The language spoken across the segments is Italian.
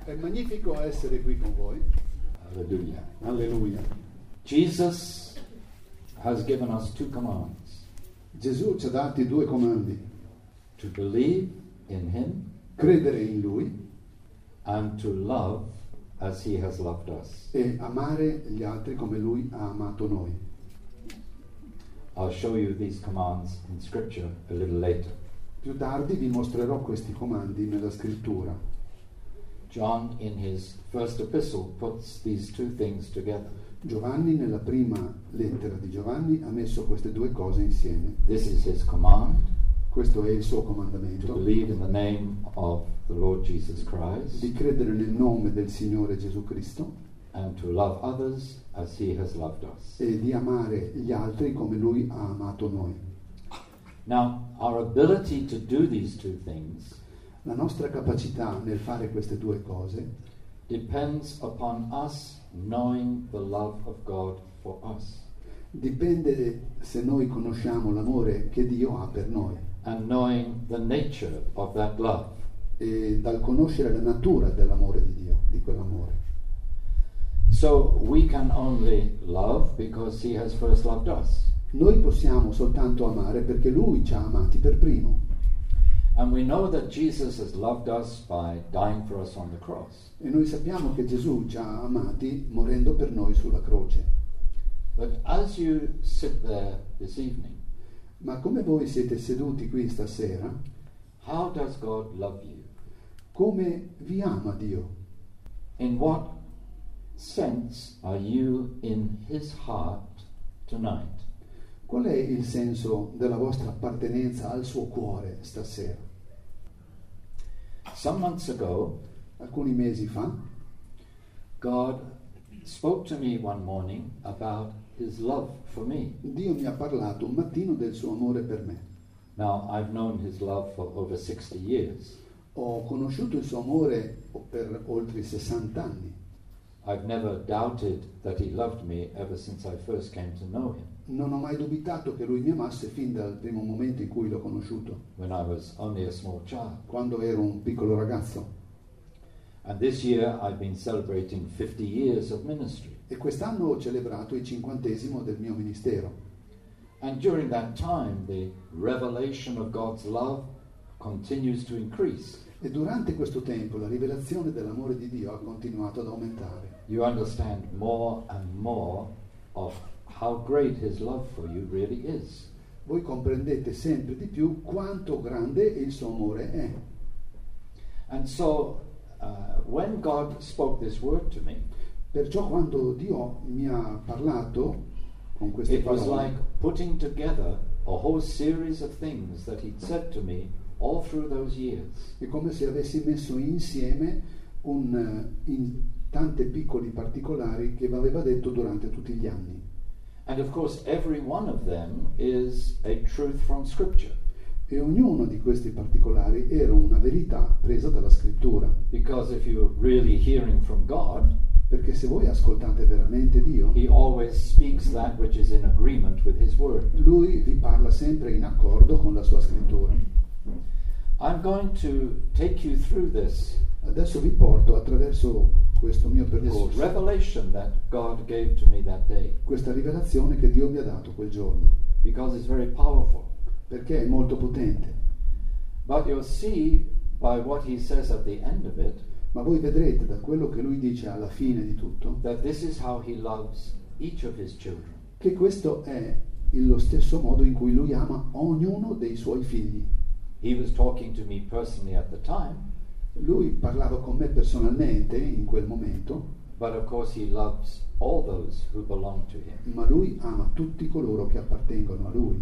È magnifico essere qui con voi. Hallelujah. Alleluia. Jesus has given us two commands: Gesù ci ha dati due comandi: to believe in him credere in Lui and to love as he has loved us. e amare gli altri come Lui ha amato noi. I'll show you these commands in scripture a little later. Più tardi vi mostrerò questi comandi nella scrittura. John in his first epistle puts these two things together. Giovanni, nella prima lettera di Giovanni, ha messo queste due cose insieme. This is his command: Questo è il suo to comandamento, believe in the name of the Lord Jesus Christ di credere nel nome del Signore Gesù Cristo and to love others as he has loved us. e di amare gli altri come Lui ha amato noi. Now, our ability to do these two things La nostra capacità nel fare queste due cose depends upon us knowing the love of God for us dipende se noi conosciamo l'amore che Dio ha per noi and knowing the nature of that love. e dal conoscere la natura dell'amore di Dio, di quell'amore. So we can only love because he has first loved us. Noi possiamo soltanto amare perché Lui ci ha amati per primo. And we know that Jesus has loved us by dying for us on the cross. E noi sappiamo che Gesù ci ha amati morendo per noi sulla croce. But as you sit there this evening, Ma come voi siete seduti qui stasera, how does God love you? come vi ama Dio? In what sense are you in his heart tonight? Qual è il senso della vostra appartenenza al suo cuore stasera? Some months ago, Alcuni mesi fa God spoke to me one morning about his love for me. Dio mi ha parlato un mattino del suo amore per me. Now, I've known his love for over 60 years. Ho conosciuto il suo amore per oltre 60 anni. I've never doubted that he loved me ever since I first came to know him, Non ho mai dubitato che Lui mi amasse fin dal primo momento in cui l'ho conosciuto, when I was only a small child. quando ero un piccolo ragazzo. And this year I've been celebrating 50 years of ministry. E quest'anno ho celebrato il 50° del mio ministero. And during that time, the revelation of God's love continues to increase. E durante questo tempo la rivelazione dell'amore di Dio ha continuato ad aumentare. You understand more and more of how great his love for you really is. Voi comprendete sempre di più quanto grande il suo amore è. And so, when God spoke this word to me, Perciò quando Dio mi ha parlato con queste it was parole, like putting together a whole series of things that he'd said to me all through those years. è come se avessi messo insieme in tanti piccoli particolari che aveva detto durante tutti gli anni. And of course, every one of them is a truth from Scripture. E ognuno di questi particolari era una verità presa dalla scrittura. Because if you're really hearing from God, Perché se voi ascoltate veramente Dio, he always speaks that which is in agreement with his word. Lui vi parla sempre in accordo con la sua scrittura. I'm going to take you through this Adesso vi porto attraverso questo mio this percorso, revelation that God gave to me that day, questa rivelazione che Dio mi ha dato quel giorno, because it's very powerful. perché è molto potente. But you'll see by what he says at the end of it Ma voi vedrete da quello che lui dice alla fine di tutto that this is how he loves each of his children. che questo è lo stesso modo in cui lui ama ognuno dei suoi figli. He was talking to me personally at the time, Lui parlava con me personalmente in quel momento, but of course he loves all those who belong to him. ma lui ama tutti coloro che appartengono a lui.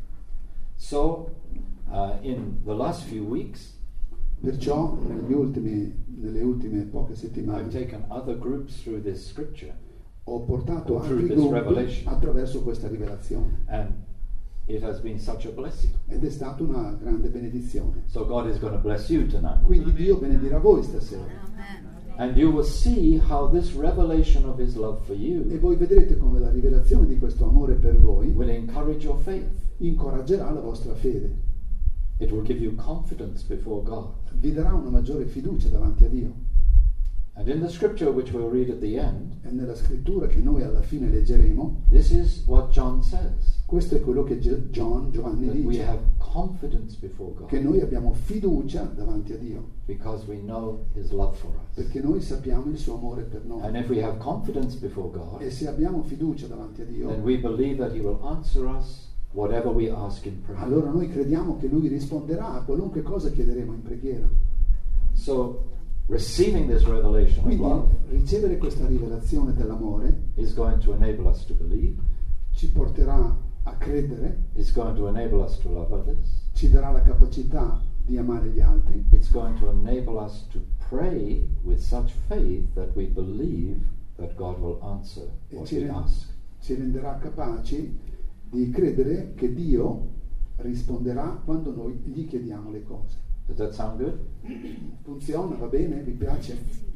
So, in the last few weeks, Perciò nelle ultime poche I've settimane taken other groups through this scripture, ho portato Through altri this gruppi revelation. attraverso questa rivelazione and it has been such a blessing. ed è stata una grande benedizione. So God is going to bless you tonight. Quindi Dio benedirà voi stasera And you will see how this revelation of his love for e you voi vedrete come la rivelazione di questo amore per voi will encourage your faith. incoraggerà la vostra fede, It will give you confidence before God. vi darà una maggiore fiducia davanti a Dio. And in the scripture which we'll read at the end, E nella scrittura che noi alla fine leggeremo, this is what John says. questo è quello che Giovanni That we dice, have confidence before che God noi abbiamo fiducia davanti a Dio, because we know His love for us. perché noi sappiamo il suo amore per noi. And if we have confidence before God, E se abbiamo fiducia davanti a then Dio, we believe that He will answer us whatever we ask in prayer. allora noi crediamo che Lui risponderà a qualunque cosa chiederemo in preghiera. So, receiving this revelation of Quindi love ricevere questa rivelazione dell'amore is going to enable us to believe, ci porterà a credere, it's going to enable us to love others, ci darà la capacità di amare gli altri, it's going to enable us to pray with such faith that we believe that God will answer e what ci, we ren- ask. ci renderà capaci di credere che Dio risponderà quando noi gli chiediamo le cose. Does that sound good? Funziona, va bene? Vi piace?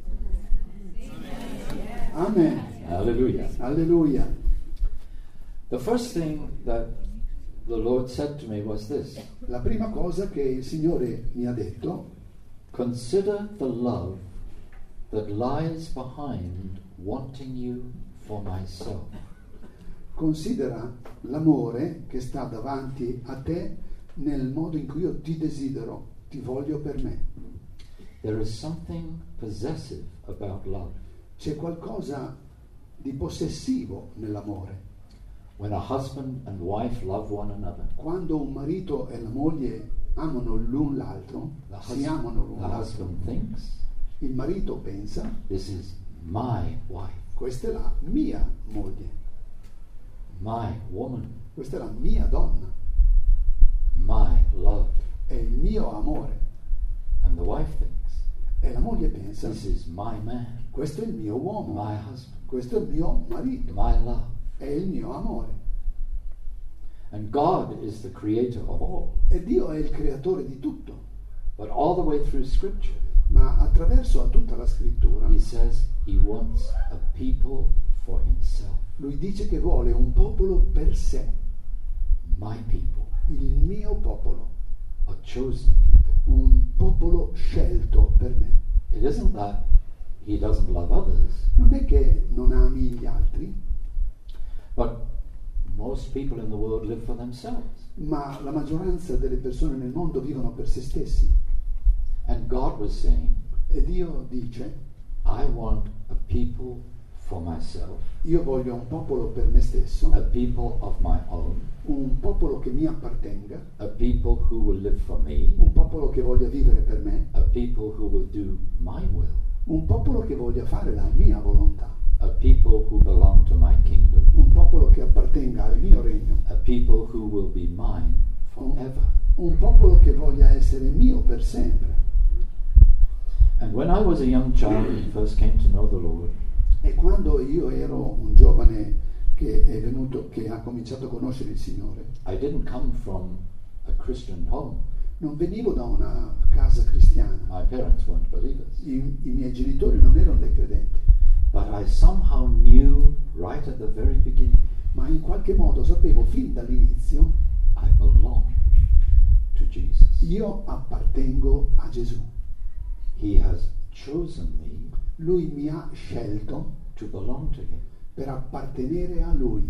Amen. Hallelujah. Alleluia. The first thing that the Lord said to me was this: La prima cosa che il Signore mi ha detto: consider the love that lies behind wanting you for myself. considera l'amore che sta davanti a te nel modo in cui io ti desidero, ti voglio per me. There is something possessive about love. C'è qualcosa di possessivo nell'amore. When a husband and wife love one another, Quando un marito e la moglie amano l'un l'altro, si amano l'un the l'altro, husband thinks, il marito pensa: this is my wife, questa è la mia moglie, my woman, questa è la mia donna, my love. è il mio amore. And the wife thinks, E la moglie pensa: this is my man, questo è il mio uomo, my husband, questo è il mio marito, my love. è il mio amore. And God is the creator of all. E Dio è il creatore di tutto. But all the way through Scripture, Ma attraverso a tutta la scrittura He says He wants a people for Himself. Lui dice che vuole un popolo per sé, My people, il mio popolo, a chosen people. un popolo scelto per me. It isn't that He doesn't love others, Non è che non ami gli altri, but most people in the world live for themselves. ma la maggioranza delle persone nel mondo vivono per se stessi. And God was saying, E Dio dice: I want a people for myself, io voglio un popolo per me stesso, a people of my own, un popolo che mi appartenga, a people who will live for me, un popolo che voglia vivere per me, a people who will do my will, un popolo che voglia fare la mia volontà, a people who belong to my kingdom, un popolo che appartenga al mio regno, a people who will be mine forever. un popolo che voglia essere mio per sempre. And when I was a young child and first came to know the Lord, E quando io ero un giovane che ha cominciato a conoscere il Signore, I didn't come from a Christian home. non venivo da una casa cristiana. My parents weren't believers. I miei genitori non erano dei credenti, But I somehow knew right at the very beginning, ma in qualche modo sapevo fin dall'inizio: I belong to Jesus. io appartengo a Gesù. He has chosen me Lui mi ha scelto to belong to Him. per appartenere a Lui.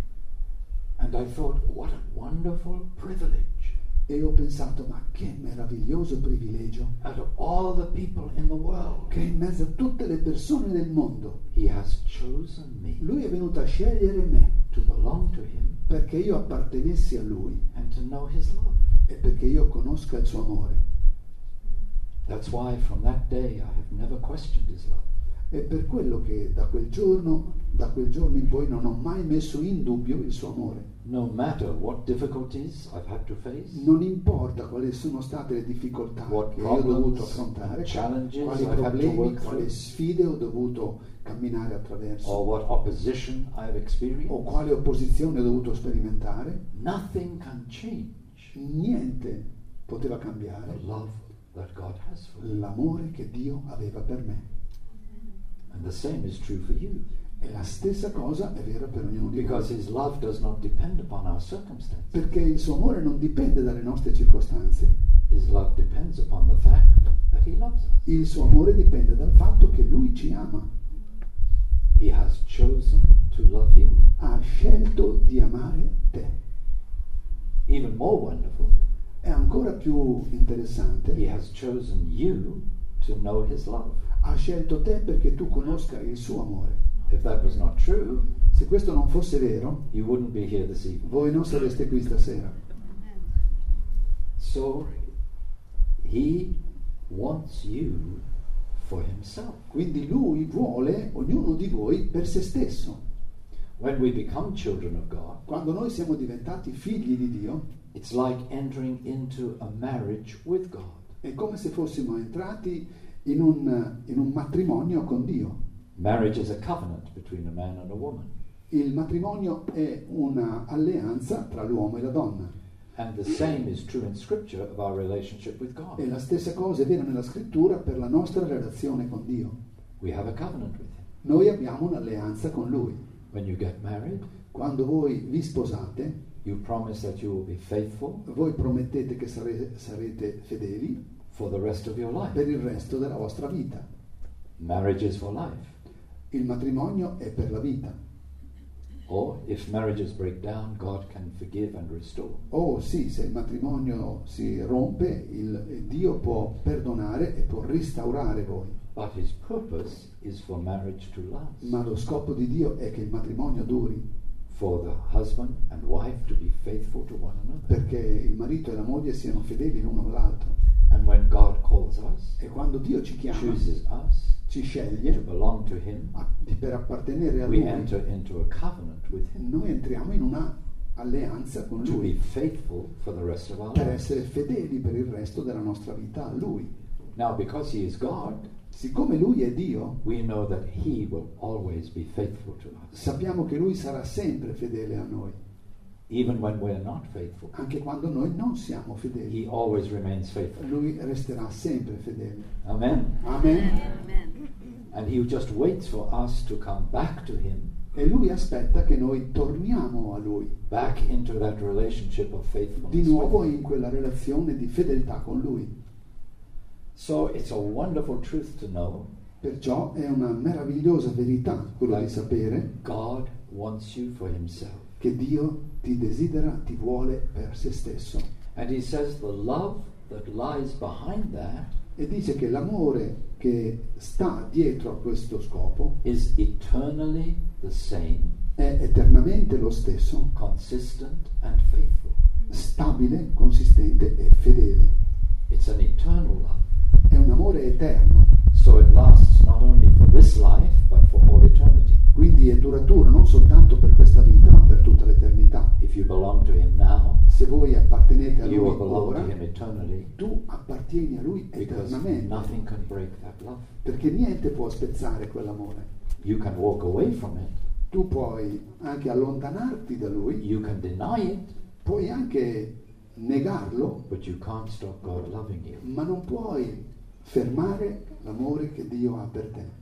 And I thought, what a wonderful privilege. E ho pensato: ma che meraviglioso privilegio Out of all the people in the world, che in mezzo a tutte le persone del mondo He has chosen me Lui è venuto a scegliere me to belong to Him perché io appartenessi a Lui and to know His love. e perché io conosca il suo amore. That's why from that day I have never questioned His love. È per quello che da quel giorno in poi non ho mai messo in dubbio il suo amore. No matter what difficulties I've had to face, Non importa quali sono state le difficoltà what che io ho dovuto problems affrontare, and challenges quali I've had to problemi, work quali through, sfide ho dovuto camminare attraverso, or what opposition I've experienced, o quale opposizione ho dovuto sperimentare, nothing can change niente poteva the cambiare love that God has for me. l'amore che Dio aveva per me. And the same is true for you, E la stessa cosa è vera per ognuno di because noi, His love does not depend upon our circumstances. perché il suo amore non dipende dalle nostre circostanze. His love depends upon the fact that He loves us. Il suo amore dipende dal fatto che Lui ci ama. He has chosen to love you. Ha scelto di amare te. Even more wonderful, È ancora più interessante. He has chosen you to know His love. Ha scelto te perché tu conosca il suo amore. If that was not true, Se questo non fosse vero, you wouldn't be here this evening. voi non sareste qui stasera. So, He wants you for Himself. Quindi lui vuole ognuno di voi per se stesso. When we become children of God, Quando noi siamo diventati figli di Dio, it's like entering into a marriage with God. è come se fossimo entrati in un matrimonio con Dio. Marriage is a covenant between a man and a woman. Il matrimonio è una alleanza tra l'uomo e la donna. And the same is true in Scripture of our relationship with E God. la stessa cosa è vera nella scrittura per la nostra relazione con Dio. We have a covenant with Him. Noi abbiamo un'alleanza con Lui. When you get married, Quando voi vi sposate, you promise that you will be faithful voi promettete che sarete fedeli for the rest of your life. per il resto della vostra vita. Marriage is for life. Il matrimonio è per la vita. Or if marriages break down, God can forgive and restore. Oh sì, se il matrimonio si rompe, Dio può perdonare e può restaurare voi. But His purpose is for marriage to last. Ma lo scopo di Dio è che il matrimonio duri, For the husband and wife to be faithful to one another. perché il marito e la moglie siano fedeli l'uno all'altro. And when God calls us, E quando Dio ci chiama, chooses us ci to sceglie belong to Him, per appartenere a we Lui, enter into a covenant with Him noi entriamo in una alleanza con to be Lui faithful for the rest of our per lives. essere fedeli per il resto della nostra vita a Lui. Now, because He is God, Siccome Lui è Dio, we know that He will always be faithful to us. sappiamo che Lui sarà sempre fedele a noi, Even when we're not faithful, anche quando noi non siamo fedeli. He always remains faithful. Lui resterà sempre fedele. Amen. Amen. And He just waits for us to come back to Him, E Lui aspetta che noi torniamo a Lui, back into that relationship of di faithfulness. nuovo with Him. in quella relazione di fedeltà con Lui. So it's a wonderful truth to know Perciò è una meravigliosa verità quello di sapere God wants you for Himself. che Dio ti desidera, ti vuole per se stesso. And He says the love that lies behind that E dice che l'amore che sta dietro a questo scopo is eternally the same, è eternamente lo stesso, consistent and faithful. stabile, consistente e fedele. It's an eternal love. È un amore eterno, So it lasts not only for this life, but for all eternity. quindi è duraturo non soltanto per questa vita, ma per tutta l'eternità. If you belong to Him now, Se voi appartenete a you will Lui belong ora, to Him eternally, tu appartieni a Lui because eternamente, nothing can break that love. perché niente può spezzare quell'amore. You can walk away from it, Tu puoi anche allontanarti da Lui, you can deny it, puoi anche negarlo, but you can't stop God loving you. ma non puoi fermare l'amore che Dio ha per te.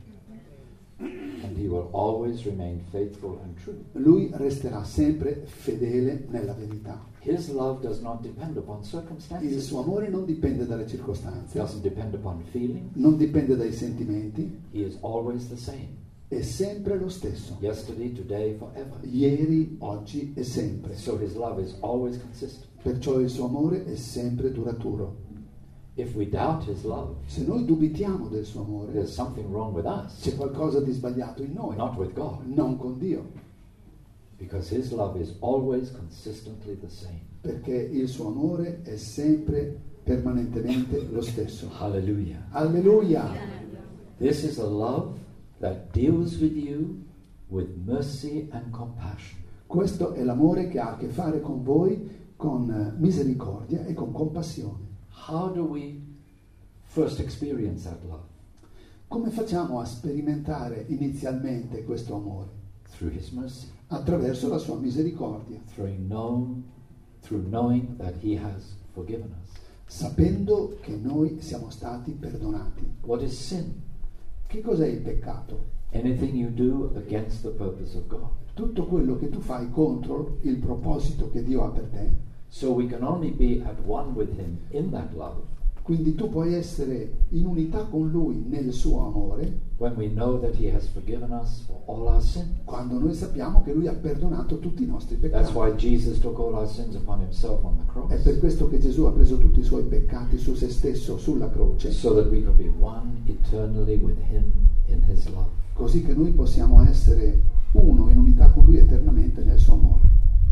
And He will always remain faithful and true. Lui resterà sempre fedele nella verità. His love does not depend upon Il circumstances, suo amore non dipende dalle circostanze, doesn't depend upon feeling. non dipende dai sentimenti, He is always the same. è sempre lo stesso. Yesterday, today, forever. Ieri, oggi e sempre. So His love is always consistent. Perciò il suo amore è sempre duraturo. If we doubt His love, Se noi dubitiamo del suo amore, there's something wrong with us, c'è qualcosa di sbagliato in noi, not with God. non con Dio, Because His love is always consistently the same. perché il suo amore è sempre permanentemente lo stesso. Hallelujah. Alleluia! This is a love that deals with you with mercy and compassion. Questo è l'amore che ha a che fare con voi con misericordia e con compassione. How do we first experience that love? Come facciamo a sperimentare inizialmente questo amore? Through His mercy, Attraverso la sua misericordia, through knowing that He has forgiven us. sapendo che noi siamo stati perdonati. What is sin? Che cos'è il peccato? Anything you do against the purpose of God. Tutto quello che tu fai contro il proposito che Dio ha per te. So we can only be at one with Him in that love Quindi tu puoi essere in unità con Lui nel suo amore when we know that He has forgiven us for all our sin. Quando noi sappiamo che Lui ha perdonato tutti i nostri That's peccati. why Jesus took all our sins upon Himself on the cross, È per questo che Gesù ha preso tutti i suoi peccati su se stesso sulla croce, so that we could be one eternally with Him in His love. così che noi possiamo essere uno in unità con Lui eternamente nel suo amore.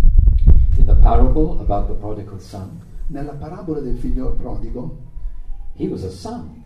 In the parable about the prodigal son, Nella parabola del figlio prodigo, he was a son.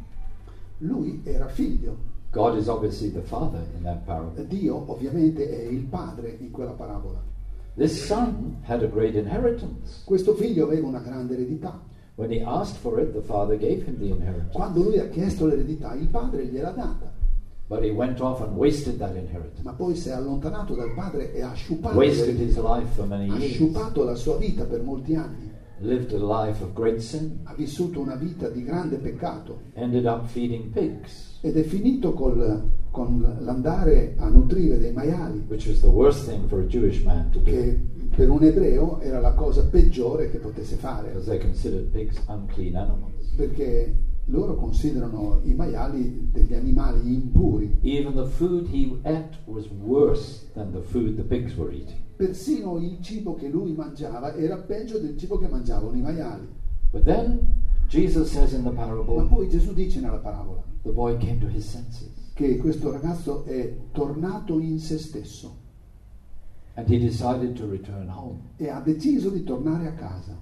lui era figlio. God is obviously the father in that parable. Dio ovviamente è il padre in quella parabola. This son had a great inheritance. Questo figlio aveva una grande eredità. When he asked for it, the father gave him the inheritance. Quando lui ha chiesto l'eredità, il padre gliel'ha data. But he went off and wasted that inheritance. Ma poi si è allontanato dal padre e ha sciupato, Wasted his life for many ha years. sciupato la sua vita per molti anni. Lived a life of great sin. Ha vissuto una vita di grande peccato Ended up feeding pigs, ed è finito con l'andare a nutrire dei maiali, which was the worst thing for a Jewish man to do, che per un ebreo era la cosa peggiore che potesse fare, because they considered pigs unclean animals. perché loro considerano i maiali degli animali impuri. Even the food he ate was worse than the food the pigs were eating. Persino il cibo che lui mangiava era peggio del cibo che mangiavano i maiali. But then Jesus says in the Ma parable, poi Gesù dice nella parabola the boy came to his senses che questo ragazzo è tornato in se stesso and he decided to return home. e ha deciso di tornare a casa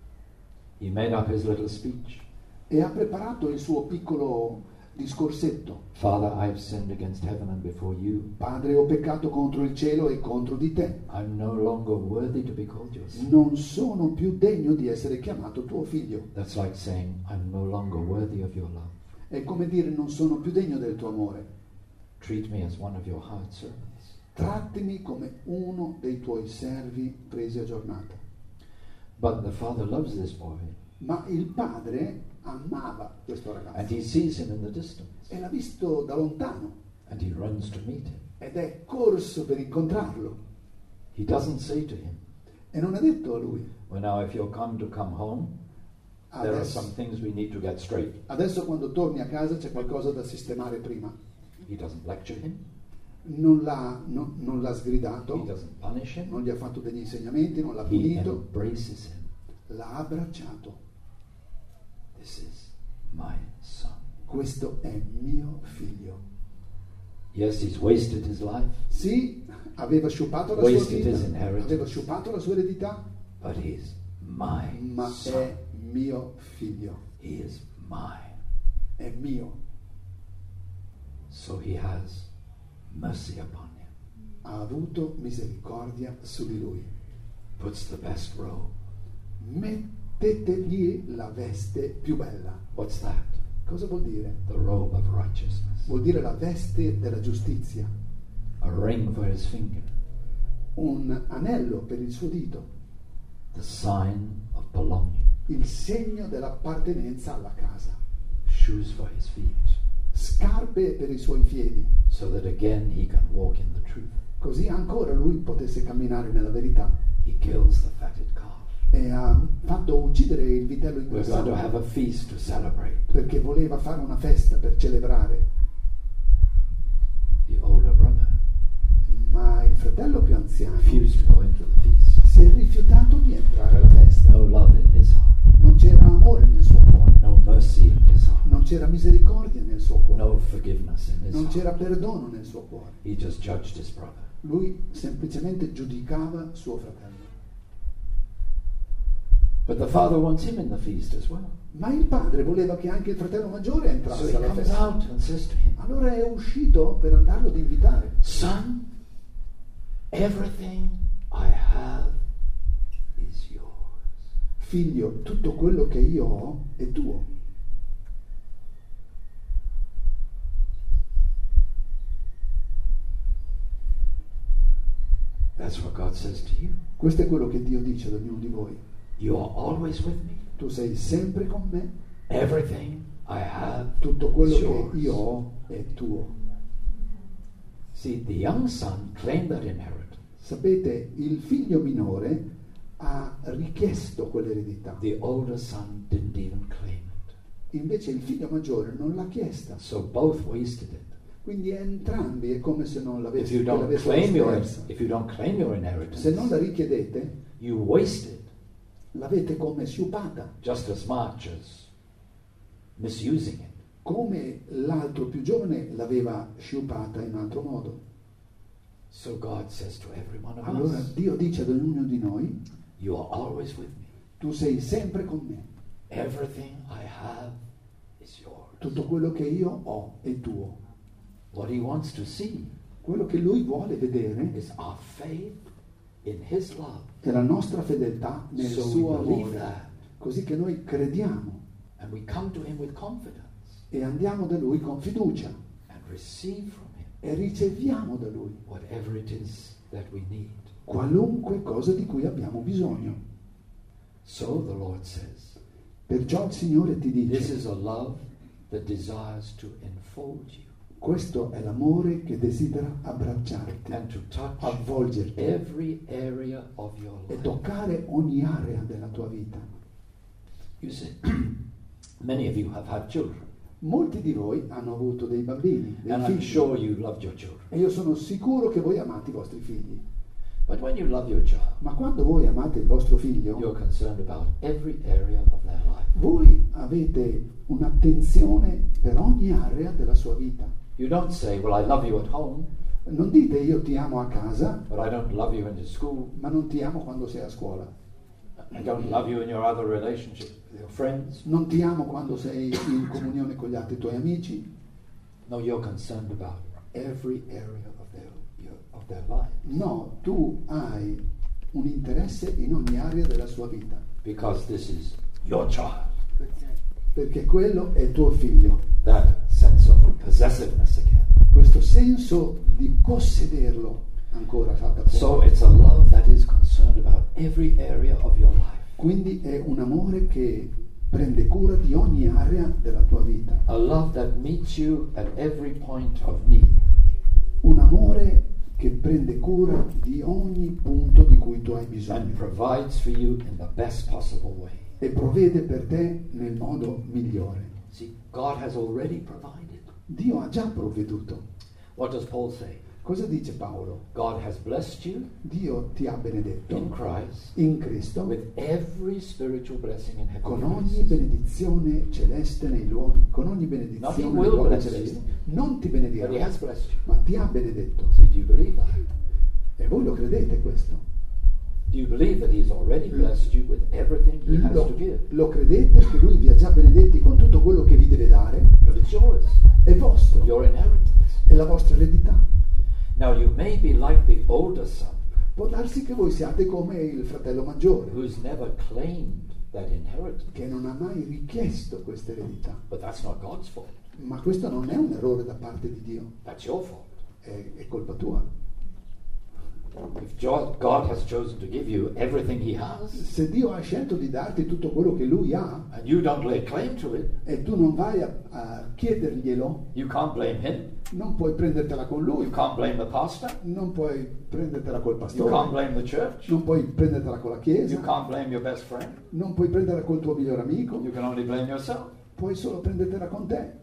He made up his little speech. e ha preparato il suo piccolo discorsetto. Father, I have sinned against heaven and before you. Padre, ho peccato contro il cielo e contro di te. I'm no longer worthy to be called your son. Non sono più degno di essere chiamato tuo figlio. That's like saying, I'm no longer worthy of your love. È come dire non sono più degno del tuo amore. Treat me as one of your hired servants. Trattimi come uno dei tuoi servi presi a giornata. But the father loves this boy, Ma il padre amava questo and ragazzo he sees him in the distance, e l'ha visto da lontano and he runs to meet him. ed è corso per incontrarlo He doesn't say to him, e non ha detto a lui well, now if you're come to come home, there are adesso, some things we need to get straight. adesso quando torni a casa c'è qualcosa da sistemare prima. He doesn't lecture him. Non l'ha He sgridato, doesn't punish him. non gli ha fatto degli insegnamenti, non l'ha He punito, embraces him. l'ha abbracciato. This is my son. Questo è mio figlio. Yes, he's wasted his life, Sì, aveva sciupato la sua wasted his vita, inheritance, aveva sciupato la sua eredità, but he's my ma son. è mio figlio, He is mine. è mio. So he has mercy upon him. Ha avuto misericordia su di lui. Puts the best robe. Mettetegli la veste più bella. What's that? Cosa vuol dire? The robe of righteousness. Vuol dire la veste della giustizia, A ring for his finger. un anello per il suo dito, The sign of belonging. il segno dell'appartenenza alla casa, Shoes for his feet. scarpe per i suoi piedi, So that again he can walk in the truth. così ancora lui potesse camminare nella verità. He kills the fatted calf. E ha fatto uccidere il vitello We're going to have ingrassato a feast to celebrate. perché voleva fare una festa per celebrare. The older brother Ma il fratello più anziano refused to go into the feast. si è rifiutato di entrare alla festa. No love in his heart. Non c'era amore nel suo cuore, No mercy in his heart. non c'era misericordia nel suo cuore, No forgiveness in his non heart. c'era perdono nel suo cuore. He just judged his brother. Lui semplicemente giudicava suo fratello. But the father wants him in the feast as well. Ma il padre voleva che anche il fratello maggiore So entrasse he alla comes festa. out and says to him, Allora è uscito per andarlo ad invitare. Son, everything I have is yours. Figlio, tutto quello che io ho è tuo. That's what God says to you. Questo è quello che Dio dice ad ognuno di voi. You are always with me. Tu sei sempre con me, Everything I have tutto quello is che yours. io ho è tuo. See, the young son claimed that inheritance. Sapete, il figlio minore ha richiesto quell'eredità, The older son didn't even claim it. invece il figlio maggiore non l'ha chiesta. So both wasted it. Quindi entrambi è come se non If l'avesse you don't l'avesse claim your, persa. if you don't claim your Se non inheritance, la richiedete, you waste it l'avete come sciupata, just as much as misusing it. come l'altro più giovane l'aveva sciupata in altro modo. So God says to every one of Allora us, Dio dice ad ognuno di noi, you are always with me. tu sei sempre con me, Everything I have is yours. tutto quello che io ho è tuo. What he wants to see Quello che Lui vuole vedere is our faith in his love. è la nostra fedeltà nel So suo we believe amore, that. così che noi crediamo And we come to him with confidence e andiamo da Lui con fiducia and receive from him e riceviamo da Lui whatever it is that we need. qualunque cosa di cui abbiamo bisogno. So the Lord says, Perciò il Signore ti this dice, is a love that desires to enfold you questo è l'amore che desidera abbracciarti, and to touch avvolgerti every area of your e life. toccare ogni area della tua vita. You see, many of you have had children, Molti di voi hanno avuto dei bambini, dei and I'm figli, sure you loved your children. e io sono sicuro che voi amate i vostri figli. But when you love your child, Ma quando voi amate il vostro figlio, you're concerned about every area of their life. voi avete un'attenzione per ogni area della sua vita. You don't say, well, I love you at home, Non dite io ti amo a casa, but I don't love you in school. ma non ti amo quando sei a scuola. I don't love you in your other relationship with your friends. Non ti amo quando sei in comunione con gli altri tuoi amici. No, you're concerned about every area of their life. No, tu hai un interesse in ogni area della sua vita. Because this is your child. Perché quello è tuo figlio. That sense of possessiveness again. Questo senso di possederlo ancora salta So fuori. it's a love that is concerned about every area of your life. Quindi è un amore che prende cura di ogni area della tua vita. A love that meets you at every point of need. Un amore che prende cura di ogni punto di cui tu hai And bisogno provides for you in the best possible way. e provvede per te nel modo migliore. See, God has already provided. Dio ha già provveduto. What does Paul say? Cosa dice Paolo? God has blessed you Dio ti ha benedetto in Christ in Cristo with every spiritual blessing in con heavenly ogni places. benedizione celeste nei luoghi, con ogni Not he benedizione nei will luoghi bless celesti. you, Non ti But he benedirà, has blessed you. ma ti ha benedetto. See, do you believe that? E voi lo credete questo? Do you believe that he's already blessed you with everything he has to give? Lo credete che Lui vi ha già benedetti con tutto quello che vi deve dare? But it's yours, È vostro, your inheritance. è la vostra eredità. Now you may be like the older son Può darsi che voi siate come il fratello maggiore, who's never claimed that inheritance. che non ha mai richiesto questa eredità. But that's not God's fault. Ma questo non è un errore da parte di Dio, That's your fault. è colpa tua. If God has chosen to give you everything he has, Se Dio ha scelto di darti tutto quello che Lui ha and you don't lay claim to it, e tu non vai a chiederglielo, you can't blame him. non puoi prendertela con You Lui, can't blame the pastor. non puoi prendertela col You can't pastore, blame the church. non puoi prendertela con la You Chiesa, can't blame your best friend. non puoi prenderla col tuo migliore amico, You can only blame yourself. puoi solo prendertela con te.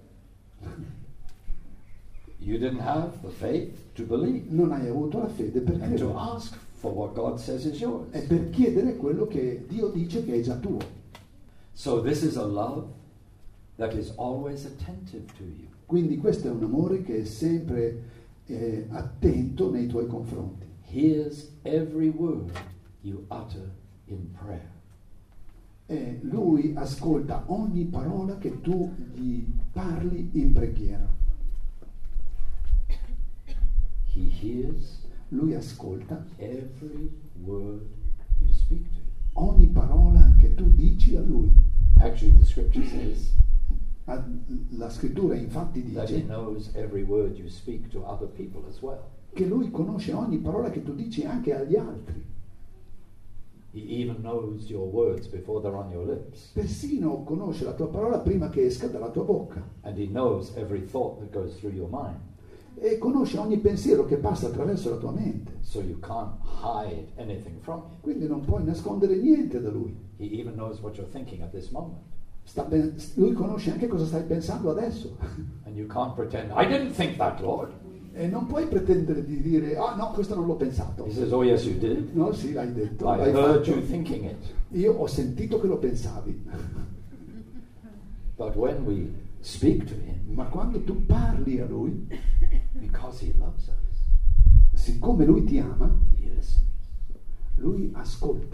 You didn't have the faith to believe Non hai avuto la fede per and to credere ask for what God says is yours. e per chiedere quello che Dio dice che è già tuo. So this is a love that is always attentive to you. Quindi questo è un amore che è sempre attento nei tuoi confronti. Hears every word you utter in prayer. E Lui ascolta ogni parola che tu gli parli in preghiera. He hears Lui ascolta every word you speak to him. ogni parola che tu dici a Lui. Actually, the scripture says La scrittura infatti that he dice knows every word you speak to other people as well. che Lui conosce ogni parola che tu dici anche agli altri. He even knows your words before they're on your lips. Persino conosce la tua parola prima che esca dalla tua bocca. And he knows every thought that goes through your mind. E conosce ogni pensiero che passa attraverso la tua mente. So you can't hide anything from him. Quindi non puoi nascondere niente da Lui. He even knows what you're thinking at this moment. Lui conosce anche cosa stai pensando adesso. And you can't pretend, I didn't think that, Lord. E non puoi pretendere di dire, ah no, questo non l'ho pensato. He says, oh yes, you did. No, sì, l'hai detto. I L'hai heard fatto. you thinking it. Io ho sentito che lo pensavi. But when we speak to him, Ma quando tu parli a lui, because he loves us, siccome lui ti ama, he listens. lui ascolta.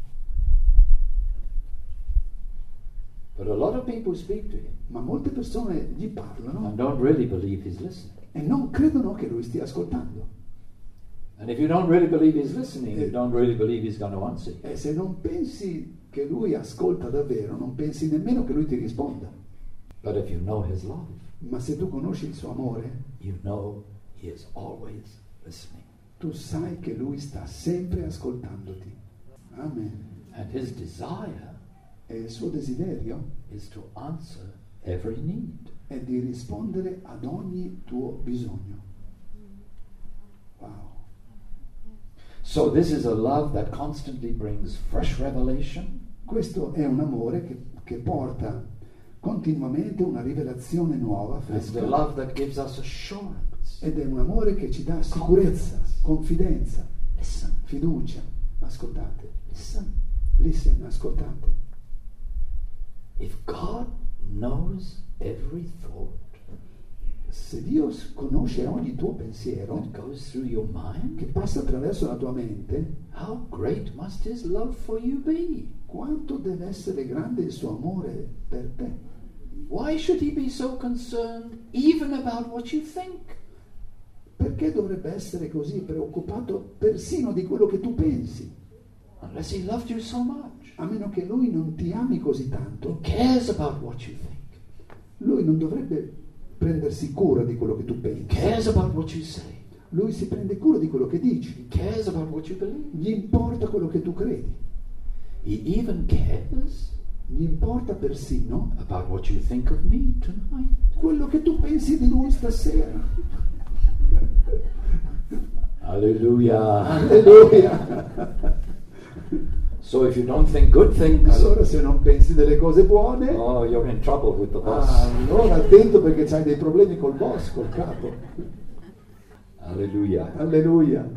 But a lot of people speak to him Ma molte persone gli parlano and don't really believe he's listening. e non credono che lui stia ascoltando. And if you don't really believe he's listening, you don't really believe he's going to answer you. E se non pensi che lui ascolta davvero, non pensi nemmeno che lui ti risponda. But if you know his love, Ma se tu conosci il suo amore, you know he is always listening. tu sai che lui sta sempre ascoltandoti. Amen. And his desire E il suo desiderio is to answer every need. è di rispondere ad ogni tuo bisogno. Wow. So this is a love that constantly brings fresh revelation, Questo è un amore che porta continuamente una rivelazione nuova, and fresca, a love that gives us assurance. ed è un amore che ci dà sicurezza, confidenza, Listen, fiducia. Ascoltate, listen. listen, ascoltate. If God knows every thought Se Dio conosce ogni tuo pensiero that goes through your mind, che passa attraverso la tua mente, how great must his love for you be? quanto deve essere grande il suo amore per te? Why should he be so concerned even about what you think? Perché dovrebbe essere così preoccupato persino di quello che tu pensi? Unless he loved you so much. A meno che lui non ti ami così He tanto, cares about what you think. lui non dovrebbe prendersi cura di quello che tu He pensi. cares about what you say. Lui si prende cura di quello che dici. He cares about what you believe. Gli importa quello che tu credi. He even cares Gli importa persino about what you think of me tonight. quello che tu pensi di lui stasera. Hallelujah. Alleluia. So if you don't think good things, Allora se non pensi delle cose buone, oh, you're in trouble with the boss. allora attento perché c'hai dei problemi col boss, col capo. Hallelujah. Alleluia.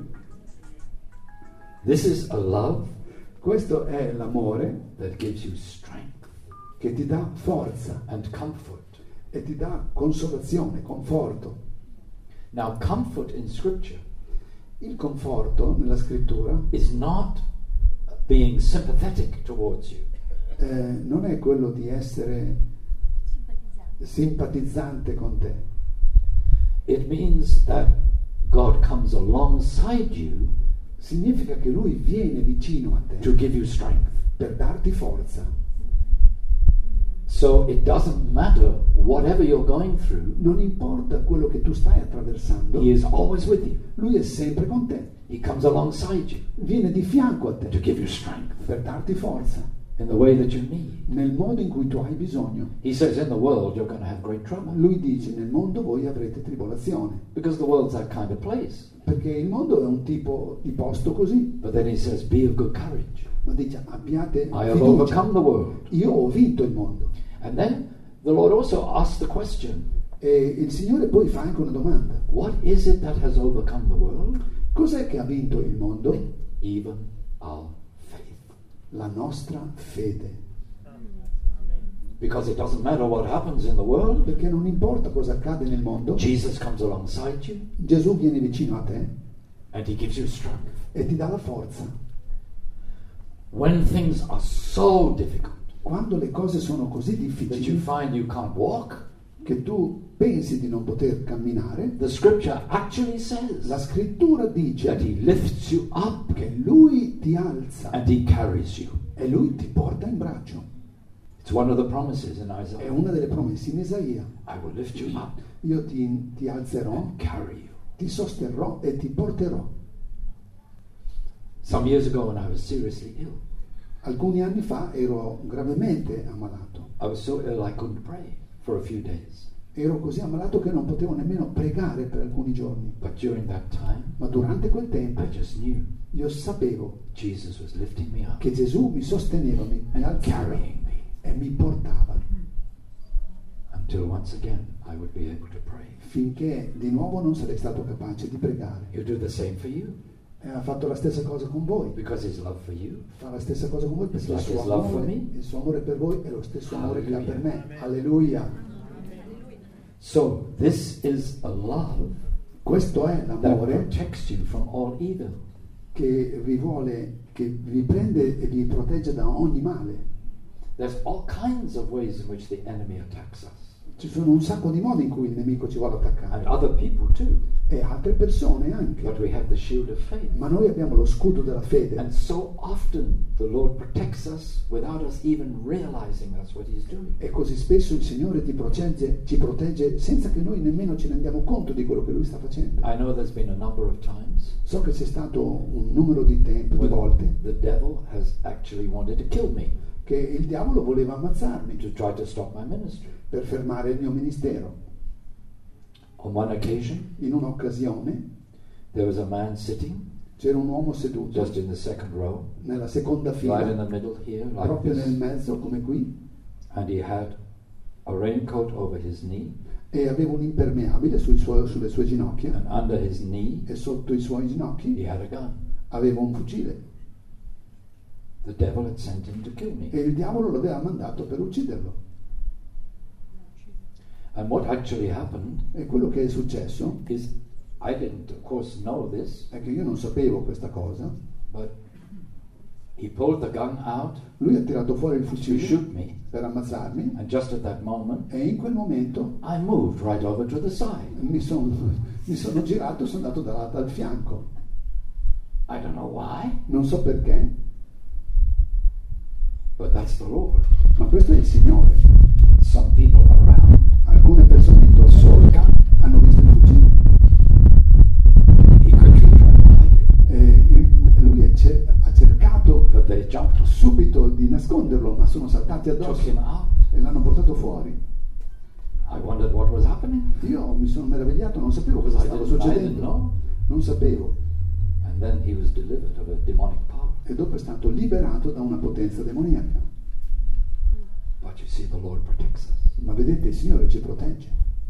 This is a love Questo è l'amore that gives you strength che ti dà forza and comfort. e ti dà consolazione, conforto. Now, comfort in Scripture Il conforto nella scrittura is not being sympathetic towards you. non è quello di essere simpatizzante con te. It means that God comes alongside you Significa che lui viene vicino a te to give you strength. per darti forza. So it doesn't matter whatever you're going through, Non importa quello che tu stai attraversando, He is always with you. lui è sempre con te. He comes alongside you Viene di fianco a to te give you strength per darti forza in the way that you need. nel modo in cui tu hai bisogno. He says in the world you're going to have great trouble Lui dice: nel mondo voi avrete tribolazione, because the world's that kind of place. perché il mondo è un tipo di posto così. But then He says, be of good courage. Ma dice: abbiate I have fiducia, overcome the world. io ho vinto il mondo. And then the Lord also asks the question, E il Signore poi fa anche una domanda: what is it that has overcome the world? cos'è che ha vinto il mondo? Even our faith. La nostra fede. Because it doesn't matter what happens in the world, Perché non importa cosa accade nel mondo, Jesus comes alongside you Gesù viene vicino a te and He gives you strength. e ti dà la forza. When things are so difficult Quando le cose sono così that you difficili find you can't walk, che tu pensi di non poter camminare, the scripture actually says la scrittura that dice He lifts you up che lui ti alza and He carries you. e lui ti porta in braccio. It's one of the promises in È Isaiah. una delle promesse in Isaia. I will lift you up Io ti alzerò, and carry you. ti sosterrò e ti porterò. Some years ago when I was seriously ill, Alcuni anni fa ero gravemente ammalato. I was so ill I couldn't pray for a few days. Ero così ammalato che non potevo nemmeno pregare per alcuni giorni. But during that time, Ma durante quel tempo I just knew io sapevo Jesus was lifting me up che Gesù mi sosteneva, mi and alzava carrying me. e mi portava until once again I would be able to pray. finché di nuovo non sarei stato capace di pregare. He'll do the same for you E ha fatto la stessa cosa con voi. because his love for you. Fa la stessa cosa con voi perché It's like his love for me. il suo amore per voi è lo stesso amore che ha per me. Alleluia. Alleluia. So this is a love Questo è that l'amore protects you from all evil. che vi vuole, che vi prende e vi protegge da ogni male. There's all kinds of ways in which the enemy attacks us, Ci sono un sacco di modi in cui il nemico ci vuole and attaccare, other people too. e altre persone anche. But we have the shield of faith. Ma noi abbiamo lo scudo della fede. And so often the Lord protects us without us even realizing that's what He's doing. E così spesso il Signore ci protegge senza che noi nemmeno ci rendiamo conto di quello che Lui sta facendo. I know there's been a number of times So che c'è stato un numero di tempo, di when volte, the devil has actually wanted to kill me che il diavolo voleva ammazzarmi to try to stop my ministry. per fermare il mio ministero. On one occasion, In un'occasione there was a man sitting c'era un uomo seduto just in the second row, nella seconda right in fila, the middle here, like proprio nel this, mezzo come qui, and he had a raincoat over his knee, e aveva un impermeabile sulle sue ginocchia, and under his knee e sotto i suoi he ginocchi had a gun. aveva un fucile, The devil had sent him to kill me. e il diavolo l'aveva mandato per ucciderlo. And what actually happened E quello che è successo is, I didn't of course know this, è che io non sapevo questa cosa. but he pulled the gun out Lui ha tirato fuori il to fucile shoot me, per ammazzarmi, and just at that moment e in quel momento I moved right over to the side. mi sono girato e sono andato dal fianco. I don't know why, Non so perché, but that's the Lord. ma questo è il Signore. Some people around Alcune persone intorno saw the gun. hanno visto il fucile. He quickly tried to hide it, E lui ha cercato but they jumped, subito di nasconderlo, ma sono saltati took addosso him out. e l'hanno portato fuori. I wondered what was happening. Io mi sono meravigliato, non sapevo cosa I stava didn't succedendo. know. Non sapevo. And then he was delivered of a demonic power. E dopo è stato liberato da una potenza demoniaca. But you see, the Lord protects us. Ma vedete, il Signore ci protegge.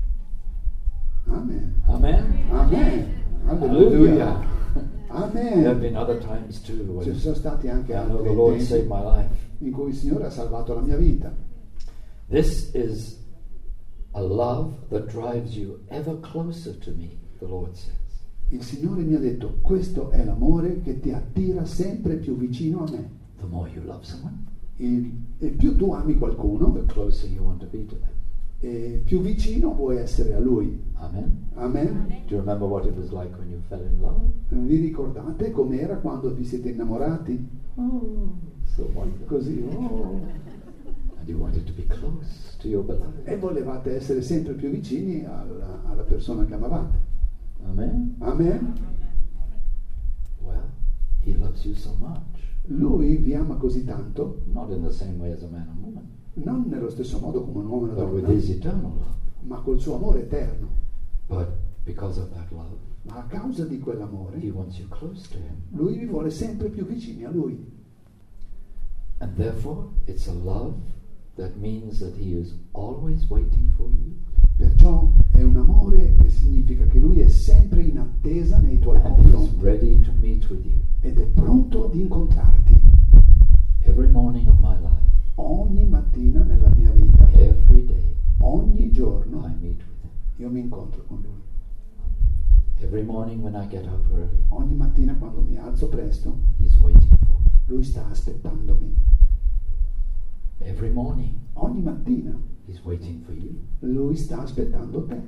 Amen. Amen. Amen. Alleluia. There have Amen. been other times too Ci when sono stati anche I know the altri Lord tempi saved my life. in cui il Signore ha salvato la mia vita. This is a love that drives you ever closer to me, the Lord says. Il Signore mi ha detto, questo è l'amore che ti attira sempre più vicino a me. The more you love someone, E più tu ami qualcuno, the closer you want to be to them. e più vicino vuoi essere a Lui. Amen. Amen. Do you remember what it was like when you fell in love? Vi ricordate com'era quando vi siete innamorati? Oh, so wonderful. Così, oh. And you wanted to be close to your beloved. E volevate essere sempre più vicini alla persona che amavate. Amen. Amen. Well, He loves you so much. Lui vi ama così tanto, Not in the same way as a man and woman, non nello stesso modo come un uomo e una but with donna, His eternal love. ma col suo amore eterno. But because of that love, Ma a causa di quell'amore, He wants you close to Him. Lui vi vuole sempre più vicini a Lui. And therefore, it's a love that means that He is always waiting for you Perciò è un amore che significa che Lui è sempre in attesa nei tuoi and He's confronti ready to meet with you. ed è pronto ad incontrarti. Every morning of my life, Ogni mattina nella mia vita, every day, ogni giorno, I meet with Him. io mi incontro con Lui. Every morning when I get up early, Ogni mattina quando mi alzo presto, He's waiting for me. Lui sta aspettandomi. Every morning, Ogni mattina He's waiting for you. Lui sta aspettando te.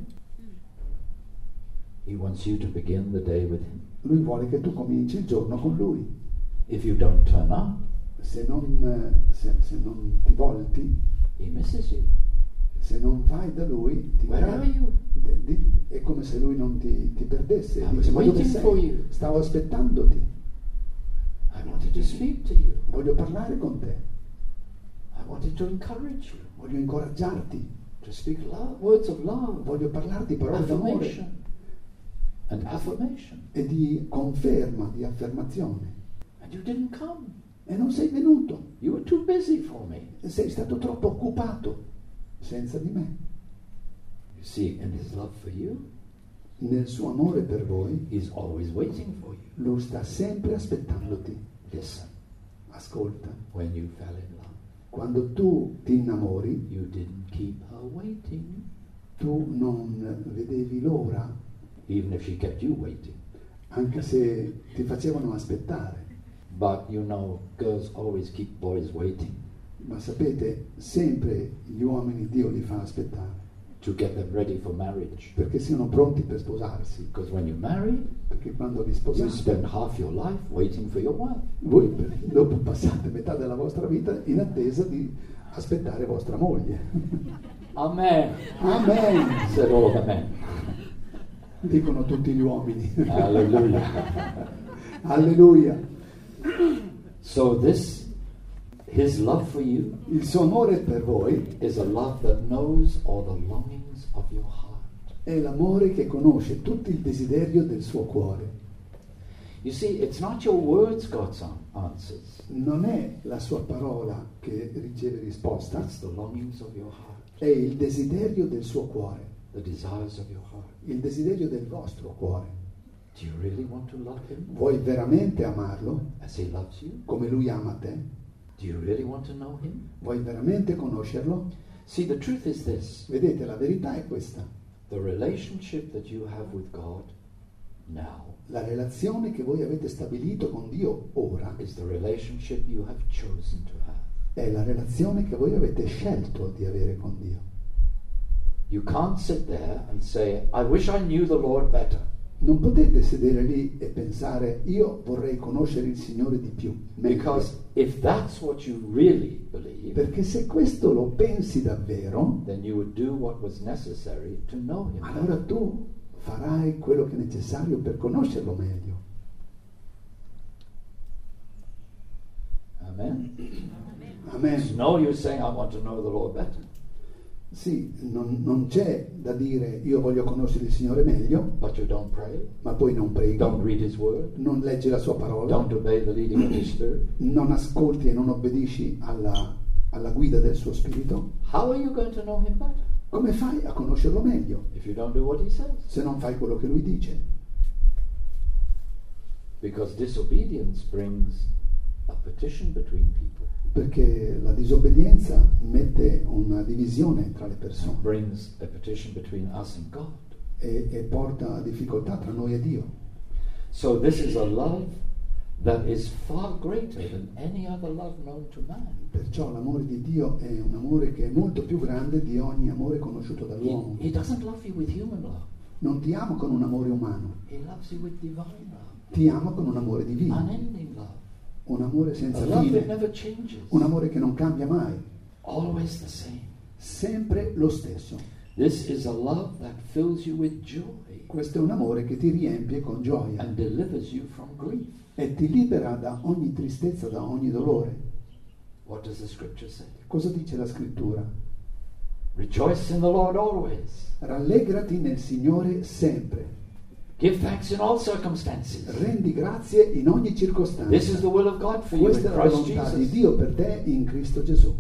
He wants you to begin the day with Him. Lui vuole che tu cominci il giorno con Lui. If you don't turn up, Se non ti volti, He misses you. se non vai da Lui, Where are you? è come se Lui non ti perdesse. I was Dice, ma dove waiting for sei? you. Stavo aspettandoti. I wanted to speak to you. Voglio parlare con te. I wanted to encourage you, Voglio incoraggiarti. to speak love, words of love, Voglio parlarti parole d'amore affirmation, and affirmation. e di conferma, di affermazione. And you didn't come. e non sei venuto. You were too busy for me. Sei stato troppo occupato senza di me. You see, in his love for you, Nel suo amore per voi, he's always waiting for you. lui sta sempre aspettandoti. Listen, Ascolta, when you fell in love, quando tu ti innamori, you didn't keep her waiting, tu non vedevi l'ora, even if she kept you waiting. anche se ti facevano aspettare. But you know, girls always keep boys waiting Ma sapete, sempre gli uomini Dio li fa aspettare, to get them ready for marriage. perché siano pronti per sposarsi. Because when you marry, Perché quando vi you sposate, spend half your life waiting for your wife. voi dopo passate metà della vostra vita in attesa di aspettare vostra moglie. Amen. Amen, Said all the men. dicono tutti gli uomini. Hallelujah. Alleluia. So his love for you Il suo amore per voi is a love that knows all the longings of your heart. è l'amore che conosce tutto il desiderio del suo cuore. You see, it's not your words God answers. Non è la sua parola che riceve risposta, It's the longings of your heart, è il desiderio del suo cuore, the desires of your heart. il desiderio del vostro cuore. Do you really want to love him Vuoi veramente amarlo as he loves you? come lui ama te? Do you really want to know him? Vuoi veramente conoscerlo? See, the truth is this. Vedete, la verità è questa. The relationship that you have with God now La relazione che voi avete stabilito con Dio ora is the relationship you have chosen to have. è la relazione che voi avete scelto di avere con Dio. You can't sit there and say, I wish I knew the Lord better. Non potete sedere lì e pensare, io vorrei conoscere il Signore di più. meglio. Because if that's what you really believe, Perché se questo lo pensi davvero, then you would do what was necessary to know him allora better. tu farai quello che è necessario per conoscerlo meglio. Amen? Amen. No use saying, I want to know the Lord better. Sì, non c'è da dire io voglio conoscere il Signore meglio, But you don't pray, ma poi non preghi, don't read his word, non leggi la sua parola, don't obey the leading of his spirit. non ascolti e non obbedisci alla guida del suo spirito. How are you going to know him better Come fai a conoscerlo meglio if you don't do what he says? se non fai quello che lui dice? Because disobedience brings a partition between people, Perché la disobbedienza mette una divisione tra le persone brings a partition between us and God. e porta difficoltà tra noi e Dio. So this is a love that is far greater than any other love known to man. Perciò l'amore di Dio è un amore che è molto più grande di ogni amore conosciuto dall'uomo. He doesn't love you with human love. Non ti ama con un amore umano, He loves you with divine love, ti ama con un amore divino, unending love, un amore a senza love that fine, never changes, un amore che non cambia mai, always the same. sempre lo stesso. This is a love that fills you with joy Questo è un amore che ti riempie con gioia and delivers you from grief. e ti libera da ogni tristezza, da ogni dolore. What does the scripture say? Cosa dice la scrittura? Rejoice in the Lord always. Rallegrati nel Signore sempre, Give thanks in all circumstances. rendi grazie in ogni circostanza. This is the will of God for you in Questa è la Christ volontà di Jesus. Dio per te in Cristo Gesù.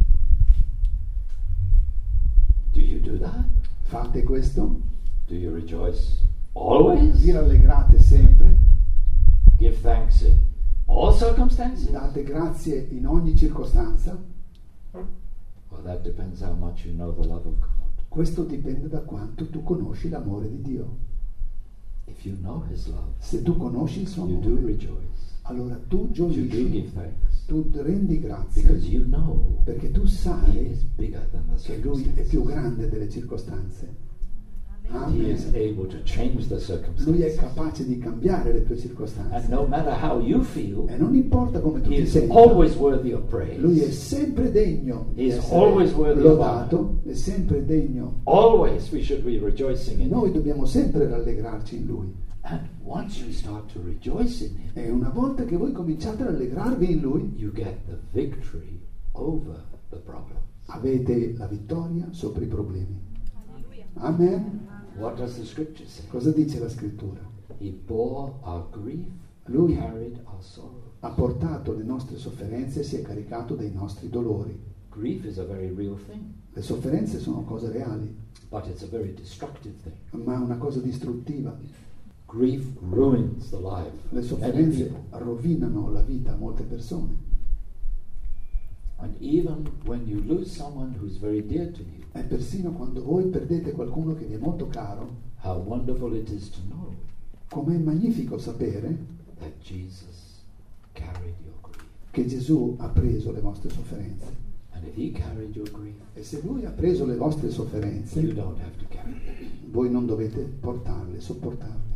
Do you do that? Fate questo? Do you rejoice always? Vi rallegrate sempre? Give thanks in all circumstances? Date grazie in ogni circostanza? Well, that depends how much you know the love of God. Questo dipende da quanto tu conosci l'amore di Dio. If you know His love, Se tu conosci il suo you do amore, rejoice. allora tu You do gioisci, give thanks. tu rendi Because grazie, you know perché tu He sai is bigger than the che Lui è più circumstances. grande delle circostanze. He is Amen. able to change the Lui è circumstances. capace di cambiare le tue And circostanze. no matter how you feel, E non importa come tu He ti is senti, always worthy of praise. Lui è sempre degno di He is essere always worthy of lodato, è sempre degno. Always we should be rejoicing in Noi Him. dobbiamo sempre rallegrarci in Lui. And once you start to rejoice in Him, E una volta che voi cominciate a rallegrarvi in Lui, you get the victory over the problem. avete la vittoria sopra i problemi. Amen. What does the scripture say? Cosa dice la scrittura? He bore our grief Lui carried our sorrow. ha portato le nostre sofferenze e si è caricato dei nostri dolori. Grief is a very real thing, Le sofferenze sono cose reali, but it's a very destructive thing. ma è una cosa distruttiva. Grief ruins the life Le of many sofferenze people. rovinano la vita a molte persone. And even when you lose someone who's very dear to you, E persino quando voi perdete qualcuno che vi è molto caro, how wonderful it is to know com'è magnifico sapere that Jesus carried your grief. che Gesù ha preso le vostre sofferenze. And if he carried your grief, E se Lui ha preso le vostre you sofferenze, don't have to carry it. voi non dovete portarle, sopportarle.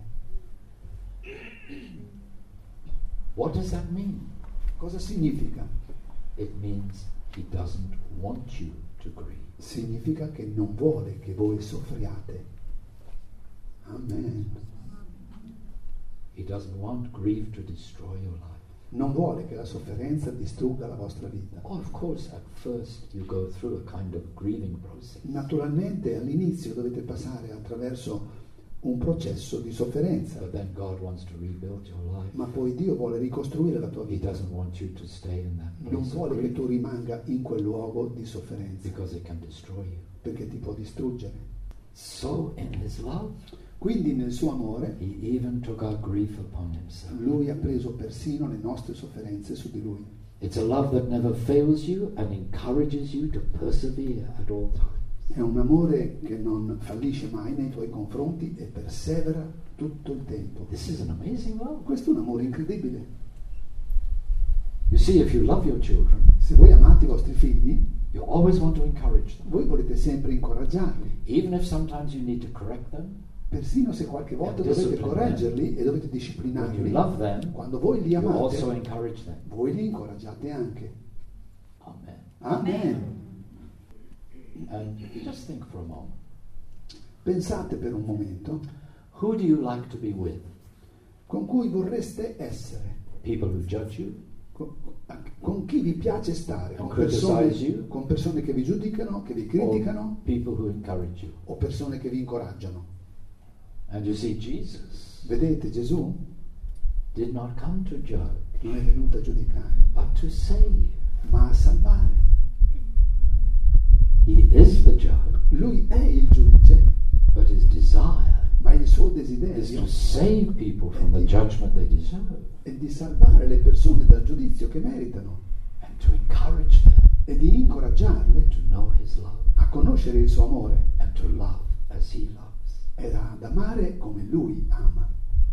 What does that mean? Cosa significa? It means he doesn't want you to grieve. Significa che non vuole che voi soffriate. Amen. He doesn't want grief to destroy your life. Non vuole che la sofferenza distrugga la vostra vita. Oh, of course, at first you go through a kind of grieving process. Naturalmente all'inizio dovete passare attraverso un processo di sofferenza, But then God wants to rebuild your life. ma poi Dio vuole ricostruire la tua He vita. doesn't want you to stay in that Non place of vuole che grief tu rimanga in quel luogo di sofferenza, because it can destroy you. perché ti può distruggere. So in his love, Quindi nel suo amore he even took our grief upon himself. Lui ha preso persino le nostre sofferenze su di Lui. It's a love that never fails you and encourages you to persevere at all times. È un amore che non fallisce mai nei tuoi confronti e persevera tutto il tempo. This is an amazing love. Questo è un amore incredibile. You see, if you love your children, Se voi amate i vostri figli, you always want to encourage them. voi volete sempre incoraggiarli, Even if sometimes you need to correct them, persino se qualche volta Discipline dovete correggerli e dovete when you disciplinarli. love them, Quando voi li you also amate, encourage them. voi li incoraggiate anche. Amen. Amen. And just think for a moment. Pensate per un momento Who do you like to be with? con cui vorreste essere, People who judge you, con chi vi piace stare, And criticize you. con persone che vi giudicano, che vi criticano or people who encourage you. o persone che vi incoraggiano. And you see, Jesus Vedete, Gesù did not come to judge, non è venuto a giudicare, but to save. ma a salvare. He is the judge, Lui è il giudice, but his desire ma il suo is desiderio to save people from the judgment they deserve è di salvare le persone dal giudizio che meritano and to encourage them e di incoraggiarle to know his love a conoscere il suo amore and to love as he loves. e ad amare come Lui ama.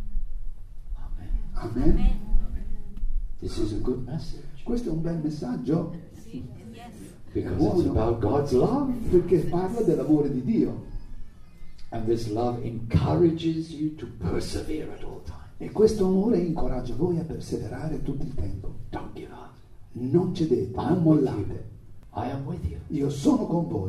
Amen. Amen. This is a good message Questo è un bel messaggio because it's about God's love. perché parla dell'amore di Dio And this love encourages you to persevere at all times. e questo amore incoraggia voi a perseverare tutto il tempo. Don't give up. Non cedete, non I'm with you. mollate. I am with you. Io sono con voi.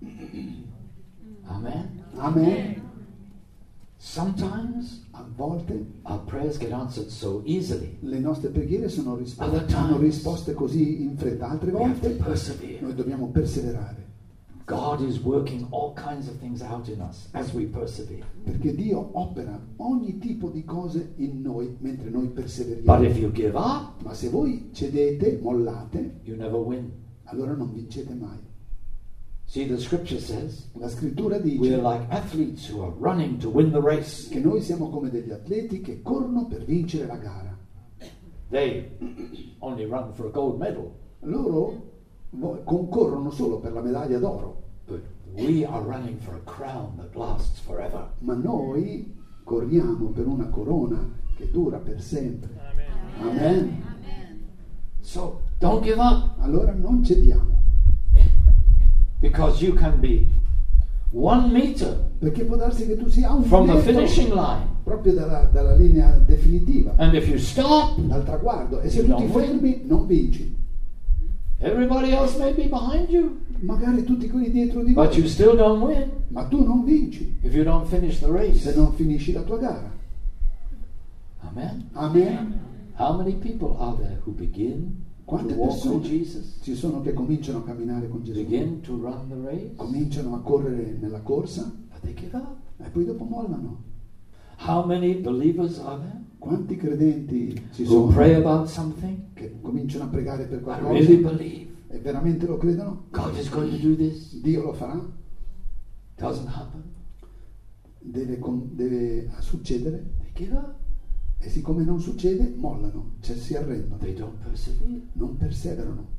Amen. Amen. Sometimes A volte our prayers get answered so easily. le nostre preghiere sono Other times. hanno risposte così in fretta, altre We have to volte persevere. noi dobbiamo perseverare, God is working all kinds of things out in us as we persevere. perché Dio opera ogni tipo di cose in noi mentre noi But perseveriamo. if you give up, Ma se voi cedete, mollate, you never win. allora non vincete mai. See, the scripture says La scrittura we're dice like athletes who are running to win the race. che noi siamo come degli atleti che corrono per vincere la gara. They only run for a gold medal, Loro concorrono solo per la medaglia d'oro, but we are running for a crown that lasts forever. ma noi corriamo per una corona che dura per sempre. Amen. So don't give up, Allora non cediamo, because you can be 1 meter perché può darsi che tu sia a un from the metro finishing line, proprio dalla linea definitiva, and if you stop, dal traguardo, e se You tu ti don't win. fermi non vinci. everybody else may be behind you, Magari tutti quelli dietro di but you voi, still don't win ma tu non vinci if you don't finish the race. se non finisci la tua gara. Amen. Amen. How many people are there who begin to Quante walk with persone Jesus, ci sono che cominciano a camminare con Gesù, begin to run the race, cominciano a correre nella corsa but they give up? e poi dopo mollano? How many believers are there Quanti credenti ci who sono pray about something, che cominciano a pregare per I qualcosa really believe e veramente lo credono? God is going to do this, Dio lo farà? doesn't happen, Deve succedere? they give up, E siccome non succede, mollano, cioè si arrendono, they don't persevere. non perseverano.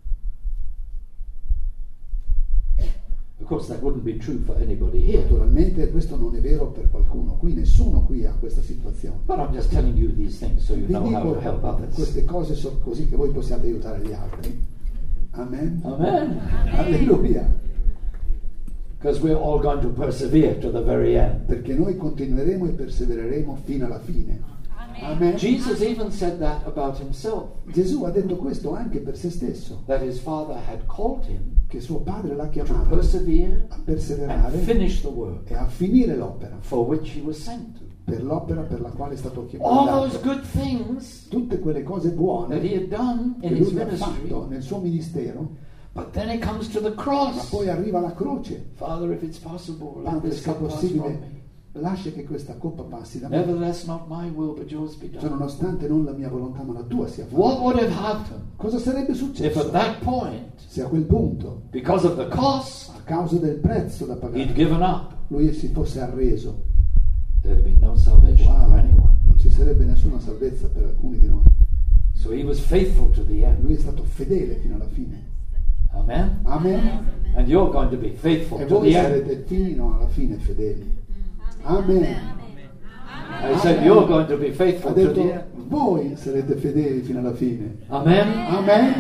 Of course, that wouldn't be true for anybody here, Naturalmente questo non è vero per qualcuno, qui nessuno qui ha questa situazione. but I'm just telling you these things so you Vi know how dico to help others. queste cose così che voi possiate aiutare gli altri. Amen. Amen. Alleluia. Because we're all going to persevere to the very end. Perché noi continueremo e persevereremo fino alla fine. Amen. Jesus even said that about himself, Gesù ha detto questo anche per se stesso, that his Father had called him che suo padre l'ha to chiamato persevere a and perseverare finish the work e a finire l'opera, for which he was sent. per l'opera per la quale è stato All chiamato. those good things Tutte quelle cose buone that he had done che in his lui ha ministry, fatto nel suo ministero, but then it comes to the ma cross. poi arriva la croce. Father, if it's possible, let Padre, this se è cup pass from possibile, me. lascia che questa coppa passi da me. Nevertheless, not my will, but yours be Cioè, done. nonostante non la mia volontà ma la tua sia What fatta. would have happened Cosa sarebbe if successo at that point, se a quel punto, because of the cost, a causa del prezzo da he'd pagare, given up? lui si fosse arreso? There'd be no salvation Wow, for anyone. non ci sarebbe nessuna salvezza per alcuni di noi. So he was faithful to the end. Lui è stato fedele fino alla fine. Amen? Amen. And you're going to be faithful E to voi the end. sarete fino alla fine fedeli. Amen. I said you're going to be Ha faithful to the detto, end. voi sarete fedeli fino alla fine. Amen? Amen.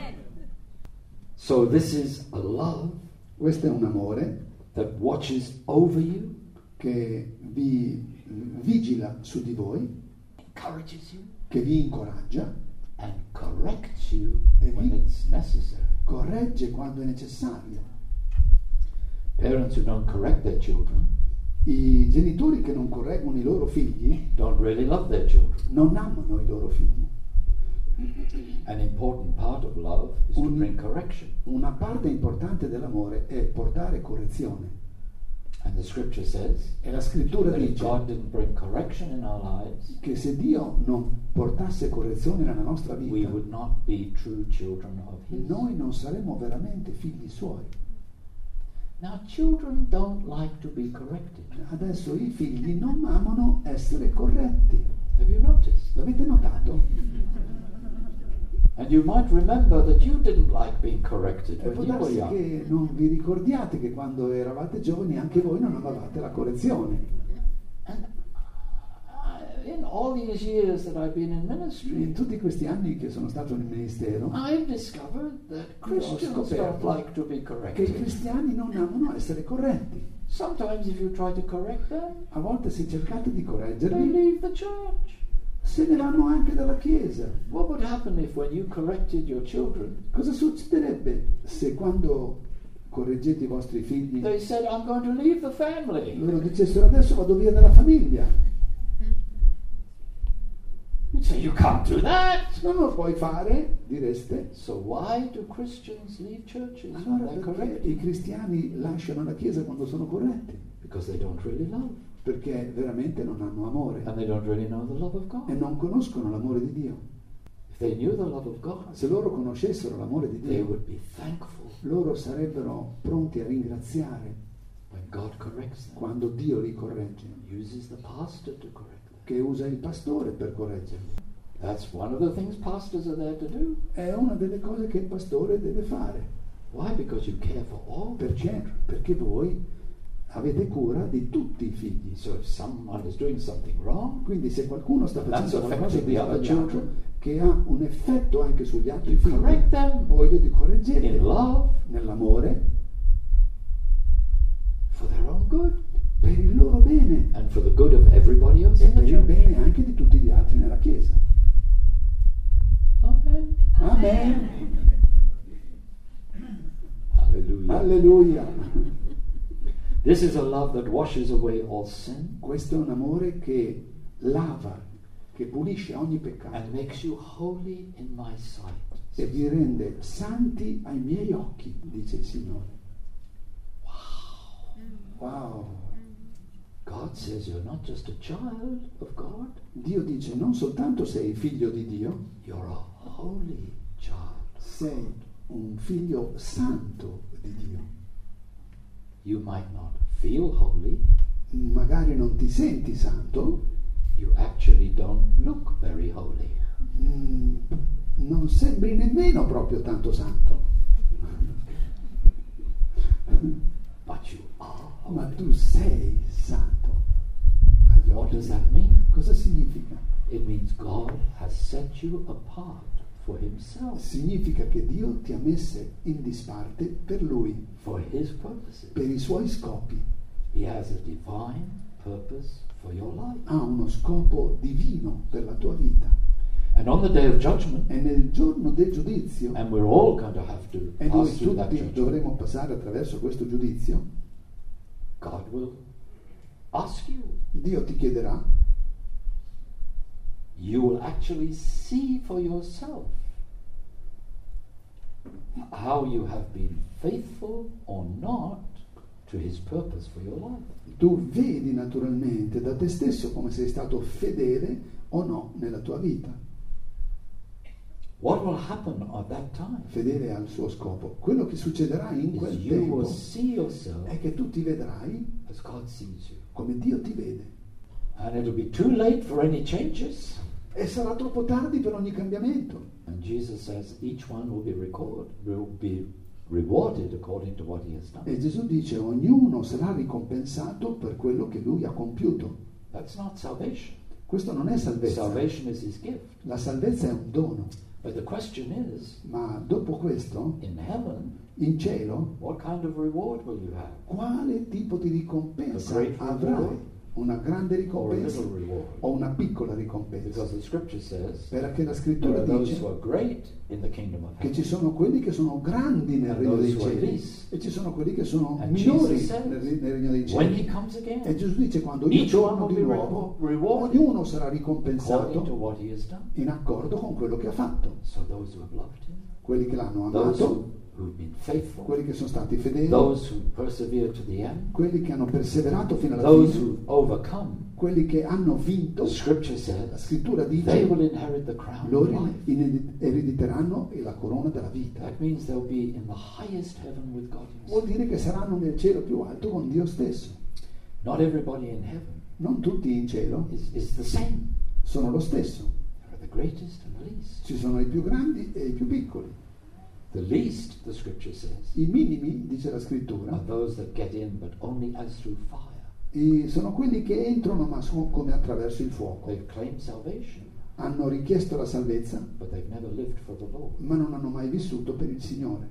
So this is a love Questo è un amore that watches over you, che vi vigila su di voi, encourages you, che vi incoraggia, and corrects you E when vi- it's necessary. corregge quando è necessario. Parents who don't correct their children I genitori che non correggono i loro figli don't really love their children. non amano i loro figli. An important part of love is to Un- bring correction. Una parte importante dell'amore è portare correzione. And the scripture says E la scrittura that if dice God didn't bring correction in our lives, che se Dio non portasse correzione nella nostra we vita, would not be true children of His. noi non saremmo veramente figli suoi. Now, children don't like to be corrected. Adesso i figli non amano essere corretti. Have you noticed? L'avete notato? And you might remember that you didn't like being corrected E when può you were darsi young. che non vi ricordiate che quando eravate giovani anche voi non amavate la correzione. And in all these years that I've been in In ministry, tutti questi anni che sono stato nel ministero, I've discovered that Christians don't scoperto like to be che i corrected. cristiani non amano essere corretti. Sometimes if you try to correct them, A volte se cercate di they correggerli, leave the church. se ne vanno anche dalla chiesa. What would happen if when you corrected your children, Cosa succederebbe se quando correggete i vostri figli they said, I'm going to leave the family? loro dicessero adesso vado via dalla famiglia? You'd say, you can't do that. Non lo puoi fare, direste. So why do Christians leave churches when Allora they're perché corrected? i cristiani lasciano la chiesa quando sono corretti? Because they don't really love. Perché veramente non hanno amore And they don't really know the love of e God. non conoscono l'amore di Dio. If they knew the love of God, Se loro conoscessero l'amore di they Dio, would be thankful loro sarebbero pronti a ringraziare when God corrects them. quando Dio li corregge, Uses the pastor to correct them. che usa il pastore per correggerli. That's one of the things pastors are there to do. È una delle cose che il pastore deve fare. Why? Because you care for all the Perché? children. Perché voi avete cura di tutti i figli. So if someone is doing something wrong, Quindi se qualcuno sta That's facendo qualcosa affecting di the other sbagliato, children. che ha un effetto anche sugli altri you figli, correct them voi li correggete in love nell'amore for their own good per il loro bene and for the good of everybody else e in the per il church. bene anche di tutti gli altri nella Chiesa. Amen. Amen. Hallelujah. Alleluia. This is a love that washes away all sin Questo è un amore che lava, che pulisce ogni peccato and makes you holy in my sight. e vi rende santi ai miei occhi, dice il Signore. Wow. God says you're not just a child of God, Dio Dio dice non soltanto sei figlio di Dio, you're a holy child. sei un figlio santo di Dio. You might not feel holy. Magari non ti senti santo, You actually don't look very holy. non sembri nemmeno proprio tanto santo, But you are ma holy. tu sei santo agli What occhi does di that Dio. mean? Cosa significa? It means God has set you apart for himself, Significa che Dio ti ha messe in disparte per Lui, for his purposes. per i suoi scopi. He has a divine purpose for your life. Ha uno scopo divino per la tua vita. And on the day of judgment, E nel giorno del giudizio, and we're all going to have to e pass noi through that tutti judgment, dovremo passare attraverso questo giudizio, God will ask you. Dio ti chiederà, You will actually see for yourself how you have been faithful or not to his purpose for your life. tu vedi naturalmente da te stesso come sei stato fedele o no nella tua vita, What will happen at that time fedele al suo scopo. Quello che succederà in is quel you will tempo see yourself è che tu ti vedrai as God sees you. come Dio ti vede. And it'll be too late for any changes. E sarà troppo tardi per ogni cambiamento. And Jesus says each one will be rewarded according to what he has done. E Gesù dice ognuno sarà ricompensato per quello che lui ha compiuto. That's not salvation. Questo non è salvezza. Salvation is his gift. La salvezza è un dono. But the question is, Ma dopo questo, in heaven, in cielo, what kind of reward will you have? quale tipo di ricompensa A great avrai? reward? Una grande Or a ricompensa little reward? o una piccola ricompensa? Because the scripture says Perché la there scrittura are those dice who are great in the kingdom of che heaven. ci sono quelli che sono grandi nel And regno dei those who are cieli least. e ci sono quelli che sono And minori Jesus says, nel regno dei When he cieli. comes E again, Gesù dice quando io each one torno will di be nuovo, rewarded ognuno sarà according to ricompensato what he has done. in accordo con quello che ha fatto. So those who have loved him, Quelli che l'hanno those amato, who've been faithful, quelli che sono stati fedeli, those who persevere to the end, quelli che hanno perseverato fino alla those fine, who overcome, quelli che hanno vinto. the scripture La says scrittura they dice will inherit the crown of loro life. erediteranno la corona della vita. That means they'll be in the highest heaven with God Vuol himself. dire che saranno nel cielo più alto con Dio stesso. Not everybody in heaven Non tutti in cielo is the same. sono lo stesso. There are the greatest and the least. Ci sono i più grandi e i più piccoli. The least, the scripture says, I minimi, dice la scrittura, are those that get in but only as through fire. sono quelli che entrano ma come attraverso il fuoco. They've claimed salvation, Hanno richiesto la salvezza but they've never lived for the Lord. ma non hanno mai vissuto per il Signore.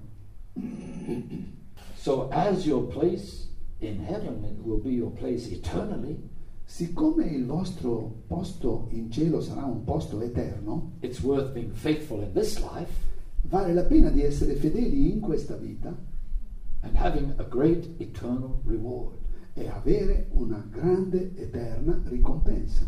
So as your place in heaven it will be your place eternally, Siccome il vostro posto in cielo sarà un posto eterno, it's worth being faithful in this life vale la pena di essere fedeli in questa vita and having a great eternal reward. e avere una grande eterna ricompensa.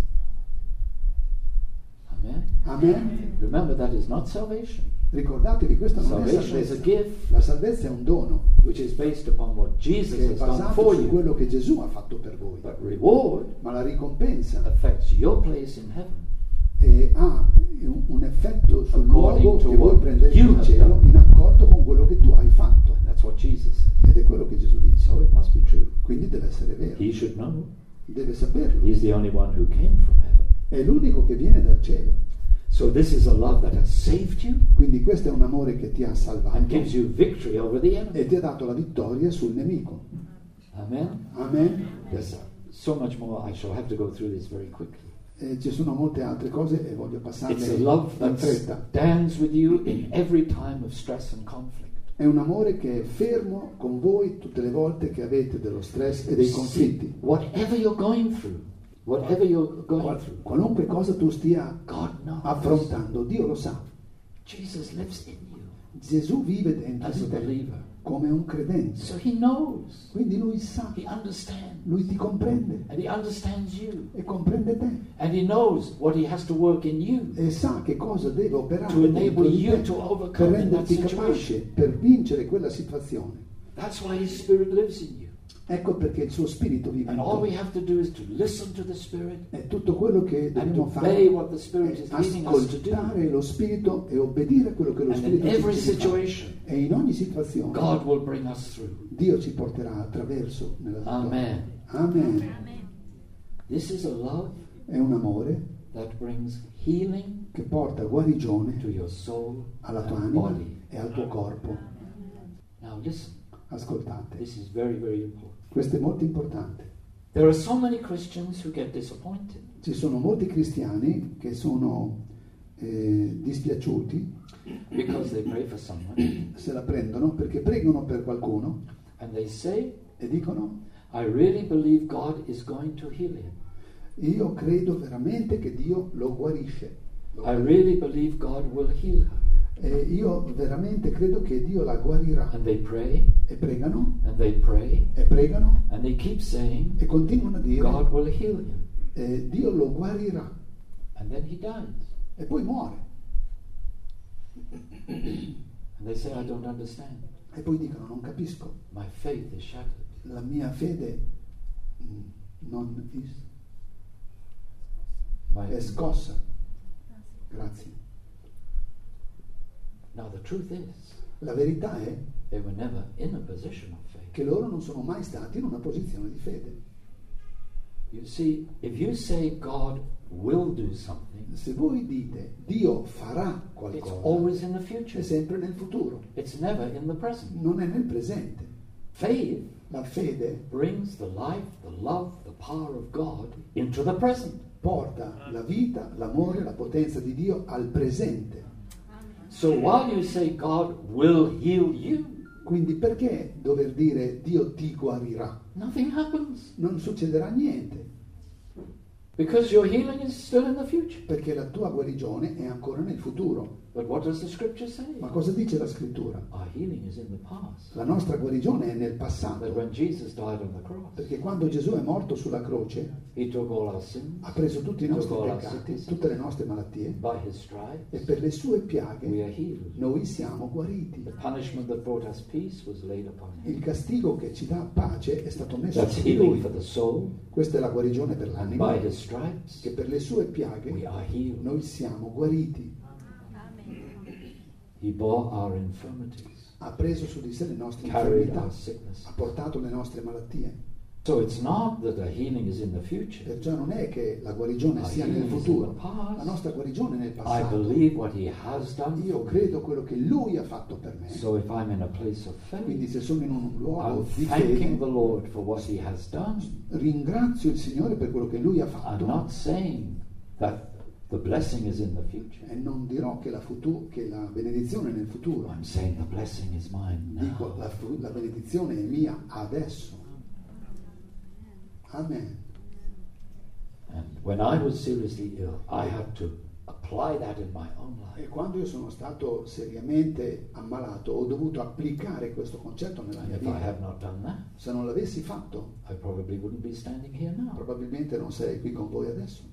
Amen. Amen? Remember, that is not salvation. Ricordatevi, questa non è Salvation is a salvezza. gift La salvezza è un dono which is based upon what Jesus che è has done basato for su you. quello che Gesù ha fatto per voi. But reward Ma la ricompensa affects your place in heaven. ha un effetto sul According luogo to che vuoi what prendere you in have cielo done. in accordo con quello che tu hai fatto. And that's what Jesus says. Ed è quello che Gesù dice. So it must be true. Quindi deve essere vero, He should know. deve saperlo. He's the only one who came from heaven. È l'unico che viene dal cielo. So this is a love that has saved you Quindi questo è un amore che ti ha and salvato gives you victory over the enemy. e ti ha dato la vittoria sul nemico. Amen. Amen? There's so much more. I shall have to go through this very quickly. Ci sono molte altre cose e voglio It's passarle a love in that fretta. stands with you in every time of stress and conflict. È un amore che è fermo con voi tutte le volte che avete dello stress e dei conflitti. Whatever you're going through, whatever you're going through, Qualunque cosa tu stia God knows. affrontando, Dio lo sa. Jesus lives in you Gesù vive dentro as a di te believer. come un credente. So he knows. Quindi lui sa, He understands. lui ti comprende And he understands you. e comprende te And he knows what he has to work in you e sa che cosa deve operare to enable dentro di you te to per overcome in that renderti capace situation. per vincere quella situazione. That's why his spirit lives in you. Ecco perché il suo spirito vive And in all we noi. have to do is to listen to the Spirit E tutto quello che and dobbiamo obey fare what the Spirit è is leading us to do. ascoltare lo spirito e obbedire a quello che lo And in spirito ci every dice di fare. situation, E in ogni situazione God will bring us through. Dio ci porterà attraverso nella Amen. Amen. This is a love È un amore that brings healing che porta guarigione to your soul alla tua and anima body. e al tuo corpo. Now listen, Ascoltate, this is very, very important. questo è molto importante. There are so many Christians who get disappointed Ci sono molti cristiani che sono dispiaciuti, because they pray for someone se la prendono perché pregano per qualcuno and they say, e dicono: I really believe God is going to heal him. io credo veramente che Dio lo guarisce. I really believe God will heal her. E io veramente credo che Dio la guarirà. And they pray E pregano, and they pray e pregano, and they keep saying, e continuano a dire: God will heal him. Dio lo guarirà. And then he dies. E poi muore. And they say, I don't understand. E poi dicono: non capisco, My faith is shattered. la mia fede non è scossa. Grazie. Now the truth is, La verità è they were never in a position of faith. che loro non sono mai stati in una posizione di fede. You see, if you say God will do something, Se voi dite Dio farà it's qualcosa, always in the è future. sempre nel futuro, It's never in the present. non è nel presente. Faith La fede brings the life, the love, the power of God into the present. porta la vita, l'amore, la potenza di Dio al presente. So while you say God will heal you, Quindi perché dover dire Dio ti guarirà? nothing happens Non succederà niente, because your healing is still in the future. perché la tua guarigione è ancora nel futuro. But what does the scripture say? Ma cosa dice la scrittura? Our healing is in the past. La nostra guarigione è nel That passato, when Jesus died on the cross, perché quando Gesù è morto sulla croce he took all our sins. ha preso tutti i nostri peccati, tutte le nostre malattie, By his stripes, e per le sue we piaghe are healed. noi siamo guariti. The punishment that brought us peace was laid upon him. Il castigo che ci dà pace è stato messo That's su di healing lui. for the soul. Questa è la guarigione per And l'anima, by his stripes, che per le sue we piaghe are healed. noi siamo guariti. He bore our infirmities, Ha preso su di sé le nostre carried infermità, our sickness. ha portato le nostre malattie. So it's not that the healing is in the future. Perciò non è che la guarigione Our sia nel healing is in futuro, the past. la nostra guarigione è nel I passato. believe what he has done. Io credo quello che Lui ha fatto per me. So if I'm in a place of Quindi faith, se sono in un luogo I'm di thanking fede, the Lord for what he has done. ringrazio il Signore per quello che Lui ha I'm fatto. not saying that the blessing is in the future. E non dirò che che la benedizione è nel futuro. I'm saying the blessing is mine Dico, now. la benedizione è mia adesso. Amen. And when I was seriously ill, I had to apply that in my own E life. quando io sono stato seriamente ammalato, ho dovuto applicare questo concetto nella And mia if I vita. had not done that, Se non l'avessi fatto, I probably wouldn't be standing here now. probabilmente non sarei qui con voi adesso.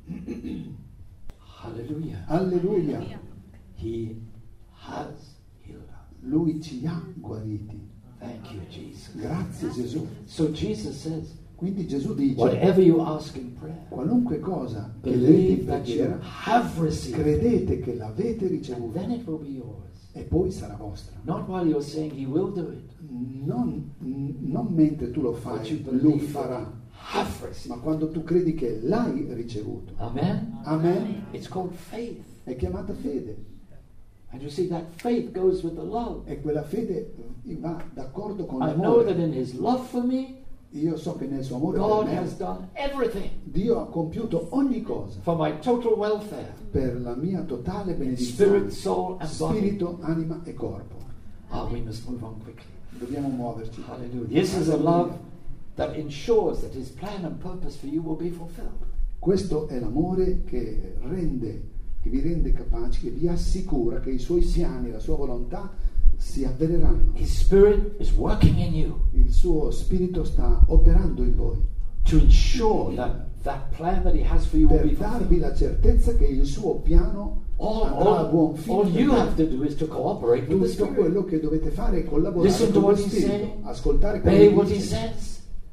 Hallelujah. Alleluia! He has healed us. Lui ci ha guariti. Thank you, Jesus. Grazie Gesù. So Jesus says, Quindi Gesù dice: whatever you ask in prayer, qualunque cosa che chiedete in believe that you preghiera, have received, credete che l'avete and ricevuta then it will be yours. e poi sarà vostra. Not while you're saying he will do it, Non mentre tu lo but fai, you lui believe farà, that you have received. ma quando tu credi che l'hai ricevuto. Amen? Amen. It's called faith. È chiamata fede. And you see, that faith goes with the love. E quella fede va d'accordo con I know that l'amore. in his love for me, Io so che nel suo amore God per has me, done everything Dio ha compiuto ogni cosa for my total welfare, per la mia totale spirit, benedizione, soul, and body. spirito, anima e corpo. Ah, we must move on quickly. Dobbiamo muoverci. Hallelujah. This is a love that ensures that his plan and purpose for you will be fulfilled. Questo è l'amore che vi rende capaci, che vi assicura che i suoi piani, la sua volontà si avvereranno. His spirit is working in you Il suo spirito sta operando in voi to ensure that that plan that he has for you will per be darvi fulfilled. la certezza che il suo piano andrà a buon fine. All you have to do is to cooperate with the Tutto Spirit. quello che dovete fare è collaborare Listen to con lo what he's spirito, saying. ascoltare quello Obey che what he dice, says.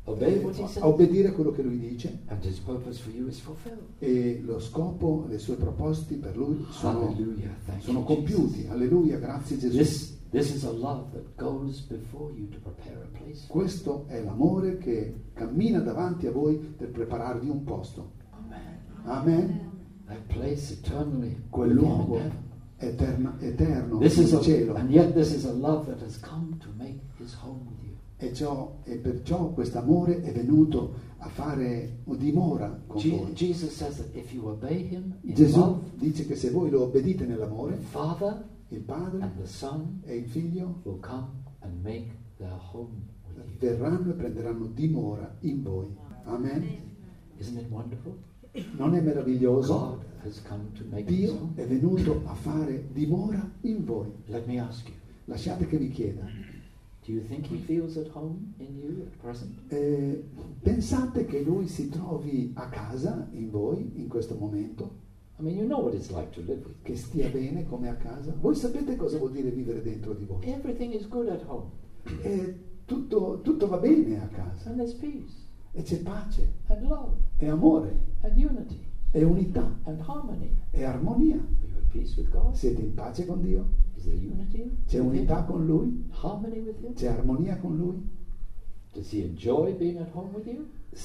Obey what he says. a obbedire a quello che lui dice, And his purpose for you is fulfilled. e lo scopo, i suoi propositi per lui sono Hallelujah. Thank you, compiuti. Jesus. Alleluia, grazie Gesù. This is a love that goes before you to prepare a place. Questo è l'amore che cammina davanti a voi per prepararvi un posto. Amen. Amen. That place eternally. Quel with him in luogo heaven. eterno This is nel cielo. and yet this is a love that has come to make his home with you. E perciò questo amore è venuto a fare dimora con voi. Jesus says that if you obey him in Gesù love, dice che se voi lo obbedite the nell'amore, Father il Padre and the Son e il Figlio will come and make their home with you. verranno e prenderanno dimora in voi. Amen. Isn't it wonderful? Non è meraviglioso? God has come to make his Dio home. è venuto a fare dimora in voi. Let me ask you, Lasciate che vi chieda. do you think he feels at home in you at present? Pensate che lui si trovi a casa in voi in questo momento? I mean, you know what it's like to live with. Che stia bene come a casa? Voi sapete cosa vuol dire vivere dentro di voi? Everything is good at home. Tutto va bene a casa. And there's peace E c'è pace, and love e amore, and unity e unità, and harmony. e armonia. Are you at peace with God? Siete in pace con Dio? Is there unity? C'è with unità him? con Lui? Harmony with him? C'è armonia con Lui? Does he enjoy being at home with you?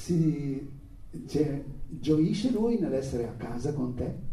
Gioisce Lui nell'essere a casa con te?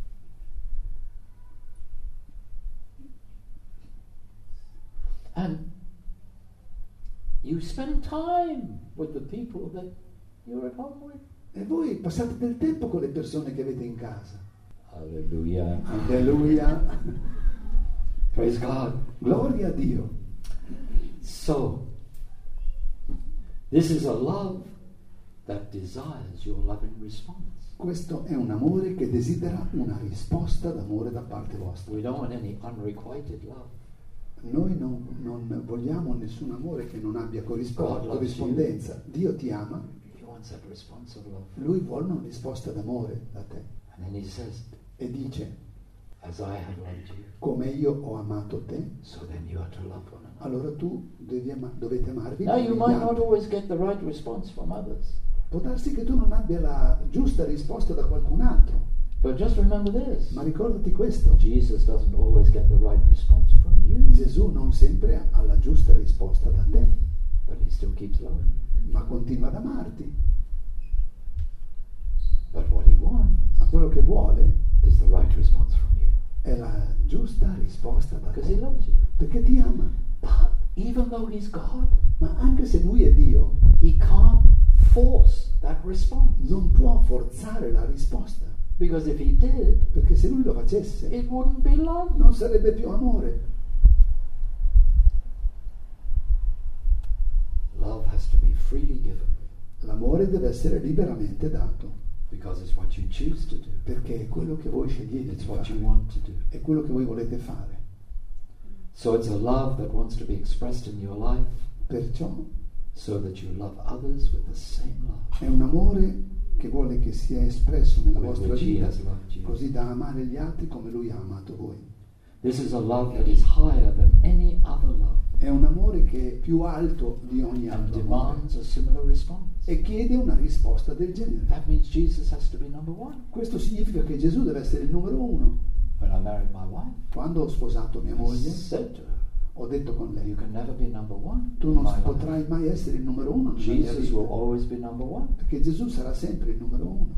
And you spend time with the people that you're at home with? E voi passate del tempo con le persone che avete in casa. Hallelujah. Alleluia. Praise God. Gloria a Dio. So, this is a love that desires your loving response. Questo è un amore che desidera una risposta d'amore da parte vostra. We don't want any unrequited love. Noi non vogliamo nessun amore che non abbia corrispondenza. Dio ti ama, He wants that response of love. Lui vuole una risposta d'amore da te. And then he says, E dice, as I have loved you, come io ho amato te, so then you are to love one another. allora tu dovete amarvi. Now l'uno you gli might not altri. always get the right response from others. Può darsi che tu non abbia la giusta risposta da qualcun altro, But just remember this. ma ricordati questo. Jesus doesn't always get the right response from you, Gesù non sempre ha la giusta risposta da te, but he still keeps loving. ma continua ad amarti. But what he wants Ma quello che vuole is the right response from you, è la giusta risposta da because he te, loves you. perché ti ama. But even though he's God, Ma anche se Lui è Dio, he can't force that response. non può forzare la risposta, Because if he did, perché se Lui lo facesse, it wouldn't be love. non sarebbe più amore. Love has to be freely given, L'amore deve essere liberamente dato, because it's what you choose to do. perché è quello che voi scegliete It's di what you fare, want to do. è quello che voi volete fare. So it's a love that wants to be expressed in your life, Perciò so that you love others with the same love è un amore che vuole che sia espresso nella with vostra which he vita, has loved you. così da amare gli altri come Lui ha amato voi. This is a love that is higher than any other love È un amore che è più alto di ogni and altro amore demands a similar response. e chiede una risposta del genere. That means Jesus has to be number one. Questo significa che Gesù deve essere il numero uno. When I married my wife, Quando ho sposato mia I moglie, said to her, ho detto con you lei, can never be number one tu in non my life. potrai mai essere il numero uno nella mia Jesus will vita, always be number one. perché Gesù sarà sempre il numero uno.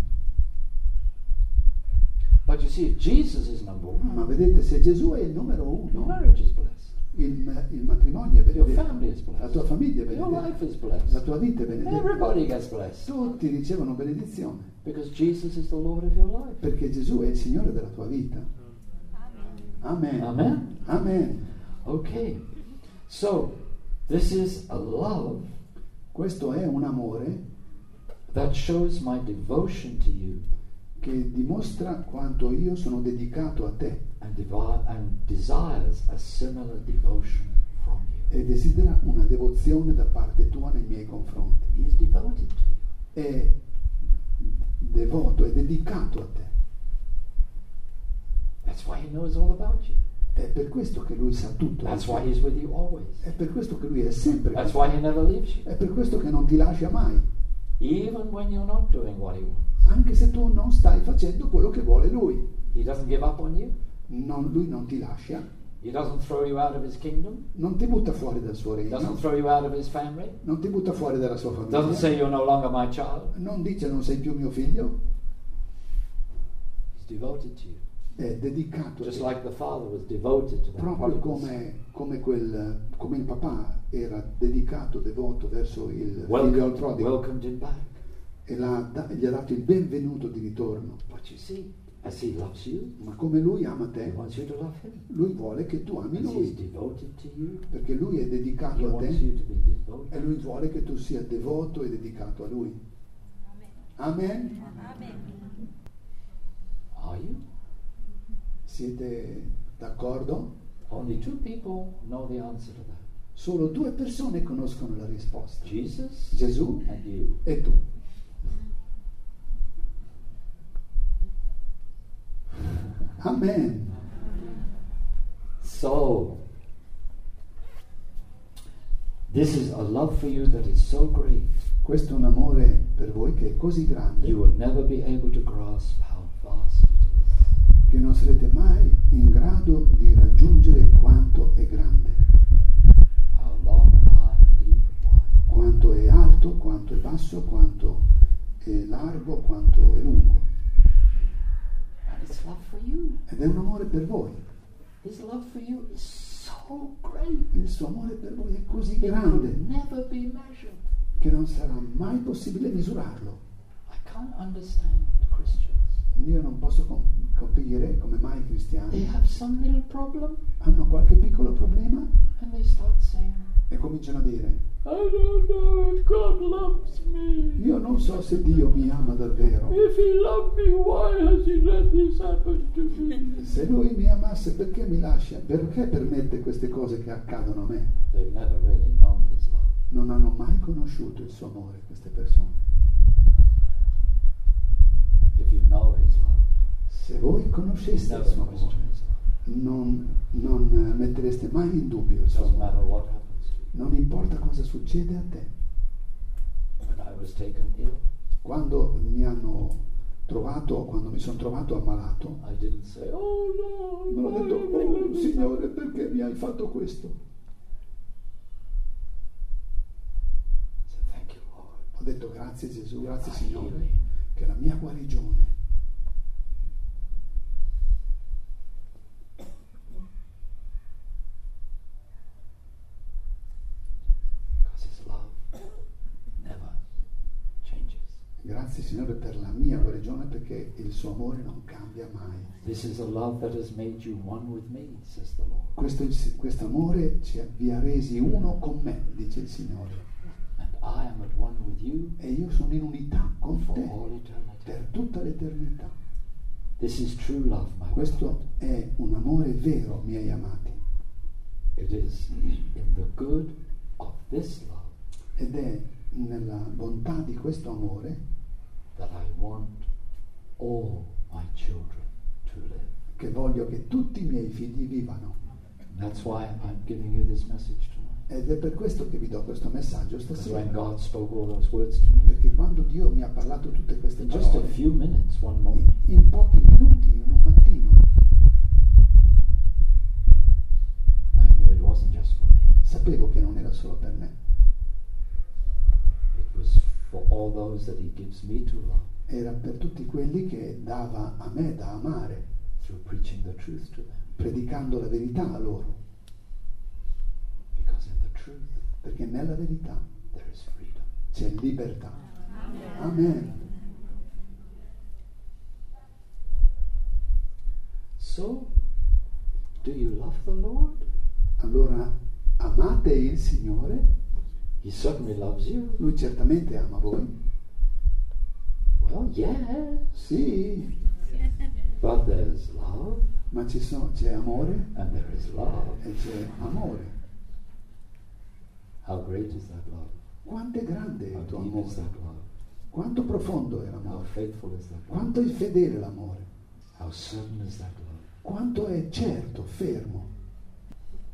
But you see, if Jesus is number Ma one, vedete, se Gesù è il numero your uno, marriage is blessed. il matrimonio è Your family is benedetto, blessed. la tua famiglia è Your life benedetta, is blessed. la tua vita è benedetta. Everybody gets blessed. Tutti ricevono benedizione, Because Jesus is the Lord of your life. perché Gesù è il Signore della tua vita. Amen. Amen. Amen. Okay. So, this is a love Questo è un amore that shows my devotion to you che dimostra quanto io sono dedicato a te and desires a similar devotion from you. e desidera una devozione da parte tua nei miei confronti. He is devoted to you. È devoto, è dedicato a te. That's why he knows all about you. È per questo che lui sa tutto. That's why he's with you always. È per questo che lui è sempre That's con why te. he never leaves you. È per questo che non ti lascia mai. Even when you're not doing what he wants. Anche se tu non stai facendo quello che vuole lui. He doesn't give up on you. Lui non ti lascia, He doesn't throw you out of his kingdom. non ti butta fuori dal suo Doesn't regno, throw you out of his family. non ti butta fuori dalla sua Doesn't famiglia, say you're no longer my child. non dice non sei più mio figlio, He's devoted to you. è dedicato a Just te. like the father was devoted to that Proprio prodigal son. come il papà era dedicato, devoto verso il figlio al prodigo Welcomed him back. e gli ha dato il benvenuto di ritorno. But you see, as he loves you, Ma come lui ama he te, wants you to love him. lui vuole che tu ami As he's lui, devoted to you, perché lui è he dedicato a wants te you to be e devoted. lui vuole che tu sia devoto e dedicato a lui. Amen? Are you? Siete d'accordo? Only two people know the answer to that. Solo 2 persone conoscono la risposta, Jesus Gesù and you. e tu. Amen. So, this is a love for you that is so great, Questo è un amore per voi che è così grande you will never be able to grasp how vast it is. che non sarete mai in grado di raggiungere quanto è grande, How long and high and deep and wide. quanto è alto, quanto è basso, quanto è largo, quanto è lungo. And it's love for you. Ed è un amore per voi. His love for you is so great. Il suo amore per voi è così It will grande never be measured. che non sarà mai possibile misurarlo. I can't understand Christians. Io non posso capire come mai i They cristiani have some little problem hanno qualche piccolo problema and they start saying, e cominciano a dire: I don't know if God loves me. io non so se Dio mi ama davvero. If he loved me, why has he let this happen to me? Se lui mi amasse, perché mi lascia? Perché permette queste cose che accadono a me? They've never really known his love. Non hanno mai conosciuto il suo amore, queste persone. If you know his love, Se voi you conosceste il never suo question amore, his love. non mettereste mai in dubbio il suo Doesn't matter amore. what happens to you. Non importa cosa succede a te. When I was taken ill, Quando mi hanno trovato, quando mi sono trovato ammalato, I didn't say, oh Lord, non ho why detto: have you let oh this Signore, happen?" perché mi hai fatto questo? I said, thank you, Lord. Ho detto: grazie Gesù, grazie My Signore, healing. che la mia guarigione Because his love never changes. Grazie Signore per la mia guarigione, perché il suo amore non cambia mai. This is a love that has made you one with me, says the Lord. Questo amore vi ha resi uno con me, dice il Signore. And I am at one with you E io sono in unità con for te all eternity. per tutta l'eternità. This is true love, my Questo beloved. è un amore vero, miei amati. It is in the good of this love Ed è nella bontà di questo amore that I want all my children to live. che voglio che tutti i miei figli vivano. That's why I'm giving you this message tonight. Ed è per questo che vi do questo messaggio Because when stasera. God spoke all those words to me, Perché quando Dio mi ha parlato tutte queste in just a parole, few minutes one morning, in pochi minuti, in un mattino, I knew it wasn't just for me. sapevo che non era solo per me, It was for all those that He gives me to love era per tutti quelli che dava a me da amare, through preaching the truth to them. predicando la verità a loro, Because in the truth perché nella verità there is freedom. c'è libertà. Amen. So, do you love the Lord? Allora, amate il Signore? He certainly loves you. Lui certamente ama voi. Well, yes. Sì, But there's love ma c'è amore and there is love. e c'è amore. How great is that love? Quanto è grande How il tuo deep is amore? that love? Quanto profondo è How l'amore? faithful is that love? Quanto è fedele l'amore? How certain is that love? Quanto è certo, fermo?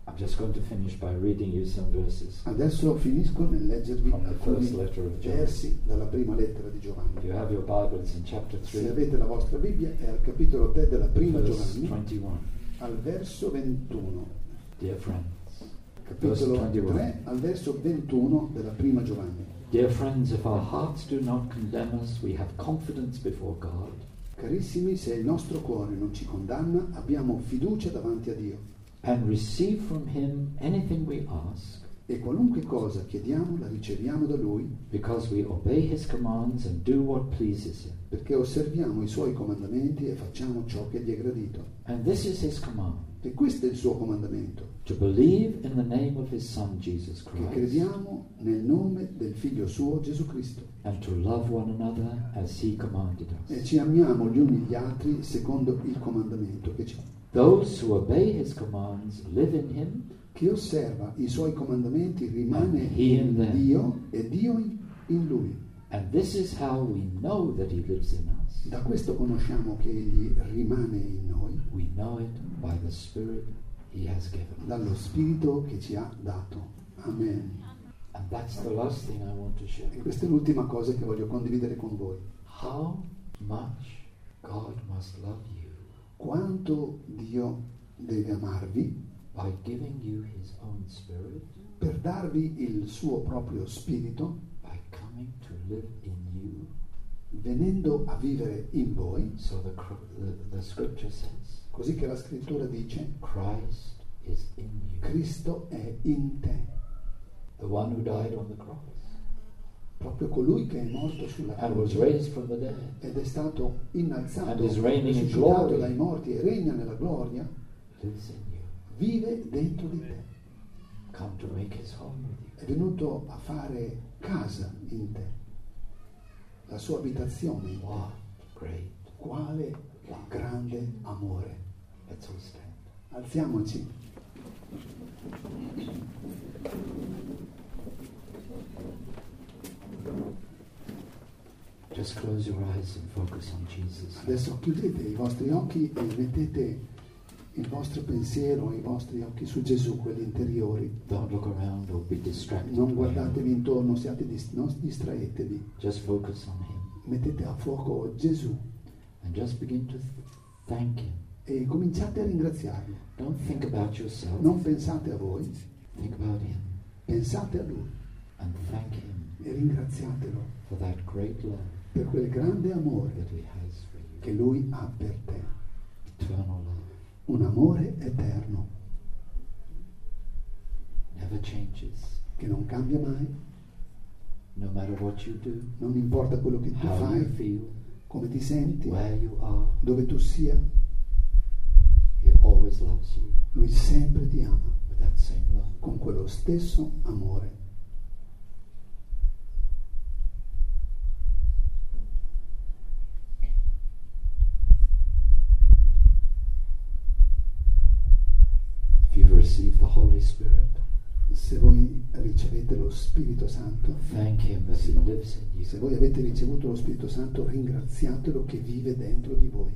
I'm just going to finish by reading you some verses Adesso finisco nel leggervi from the alcuni first letter of John. versi dalla prima lettera di Giovanni. If you have your Bibles in chapter Se 3, avete la vostra Bibbia è al capitolo 3 della prima verse Giovanni, 21. al verso 21. Dear friends, Capitolo verse 21. 3 al verso 21 della prima Giovanni. Dear friends, if our hearts do not condemn us, we have confidence before God. Carissimi, se il nostro cuore non ci condanna, abbiamo fiducia davanti a Dio. And receive from Him anything we ask, E qualunque cosa chiediamo la riceviamo da Lui, because we obey His commands and do what pleases Him. perché osserviamo i Suoi comandamenti e facciamo ciò che gli è gradito. And this is His command, E questo è il suo comandamento, to believe in the name of His Son, Jesus che Christ, crediamo nel nome del Figlio suo, Gesù Cristo, and to love one another as He commanded e us. ci amiamo gli uni gli altri secondo il comandamento che ci Those who obey His commands live in Him, Chi osserva i Suoi comandamenti rimane And he in in them. Dio e Dio in Lui. and this is how we know that He lives in us. Da questo conosciamo che Egli rimane in noi, We know it by the Spirit He has given us. dallo Spirito che ci ha dato. Amen. And that's the last thing I want to share. E questa è l'ultima cosa che voglio condividere con voi. How much God must love you Quanto Dio deve amarvi by giving you His own Spirit, per darvi il suo proprio Spirito, by coming to live in you. venendo a vivere in voi, So the scripture says, così che la Scrittura dice, Christ is in you, Cristo è in te, the one who died on the cross proprio colui che è morto sulla and was croce raised from the dead, ed è stato innalzato, And is reigning in risuscitato glory. dai morti e regna nella gloria, lives in you. vive dentro di te. Come to make His home with you. È venuto a fare casa in te, la sua abitazione in te. What great. Quale grande amore. Let's all stand. Alziamoci. Just close your eyes and focus on Jesus. Adesso chiudete i vostri occhi e mettete il vostro pensiero e i vostri occhi su Gesù, quelli interiori. Don't look around or be distracted. Non by guardatevi him. intorno, non distraetevi. Just focus on Him Mettete a fuoco Gesù and just begin to thank Him. e cominciate a ringraziarlo. Don't think about yourself. Non pensate a voi, Think about Him pensate a Lui and thank Him e ringraziatelo for that great love per quel grande amore that He has for you. che Lui ha per te. Eternal love. Un amore eterno Never changes. che non cambia mai, No matter what you do, non importa quello che tu how you fai, feel, come ti senti, where you are, dove tu sia, He always loves you Lui sempre ti ama with that same love. con quello stesso amore. If you've received the Holy Spirit, Se voi ricevete lo Spirito Santo, thank Him that He lives in you. se voi avete ricevuto lo Spirito Santo, ringraziatelo che vive dentro di voi,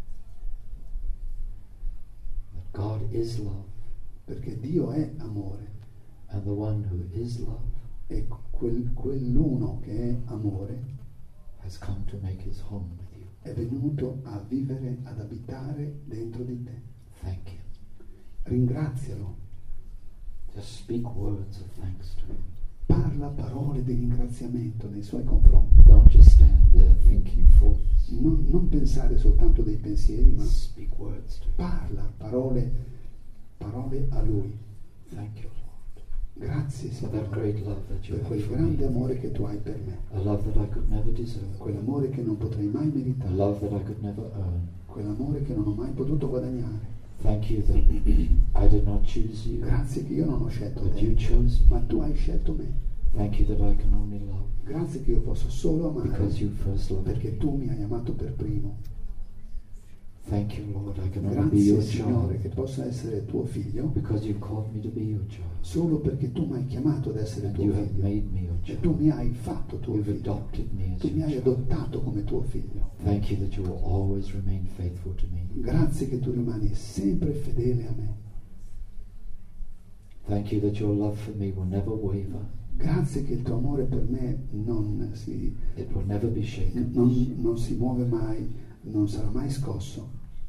That God is love, perché Dio è amore and the one who is love e quell'uno che è amore has come to make His home with you. è venuto a vivere, ad abitare dentro di te. Thank Him. Ringrazialo, Just speak words of thanks to Him. parla parole di ringraziamento nei suoi confronti. Don't just stand there thinking thoughts. Non pensare soltanto dei pensieri, ma Speak words to Him. parla parole a Lui. Thank you, Lord, Grazie for that Signore great love that you per have quel for grande me. amore che tu hai per me, A love that I could never deserve. quell'amore che non potrei mai A meritare, love that I could never earn. quell'amore che non ho mai potuto guadagnare. Thank you that I did not choose you, Grazie che io non ho scelto but you te, chose me. ma tu hai scelto me. Thank you that I can only love Grazie che io posso solo amare because you first loved perché me. tu mi hai amato per primo. Thank you, Lord, I can only be your Grazie Signore che child possa essere tuo figlio because you've called me to be your child. solo perché tu mi hai chiamato ad essere And tuo you have figlio made me your e tu child. mi hai fatto tuo You've figlio. adopted me as Tu mi your hai child. adottato come tuo figlio. Thank you that you will always remain faithful to me. Grazie che tu rimani sempre fedele a me. Thank you that your love for me will never waver. Grazie che il tuo amore per me non si muove mai, non sarà mai scosso,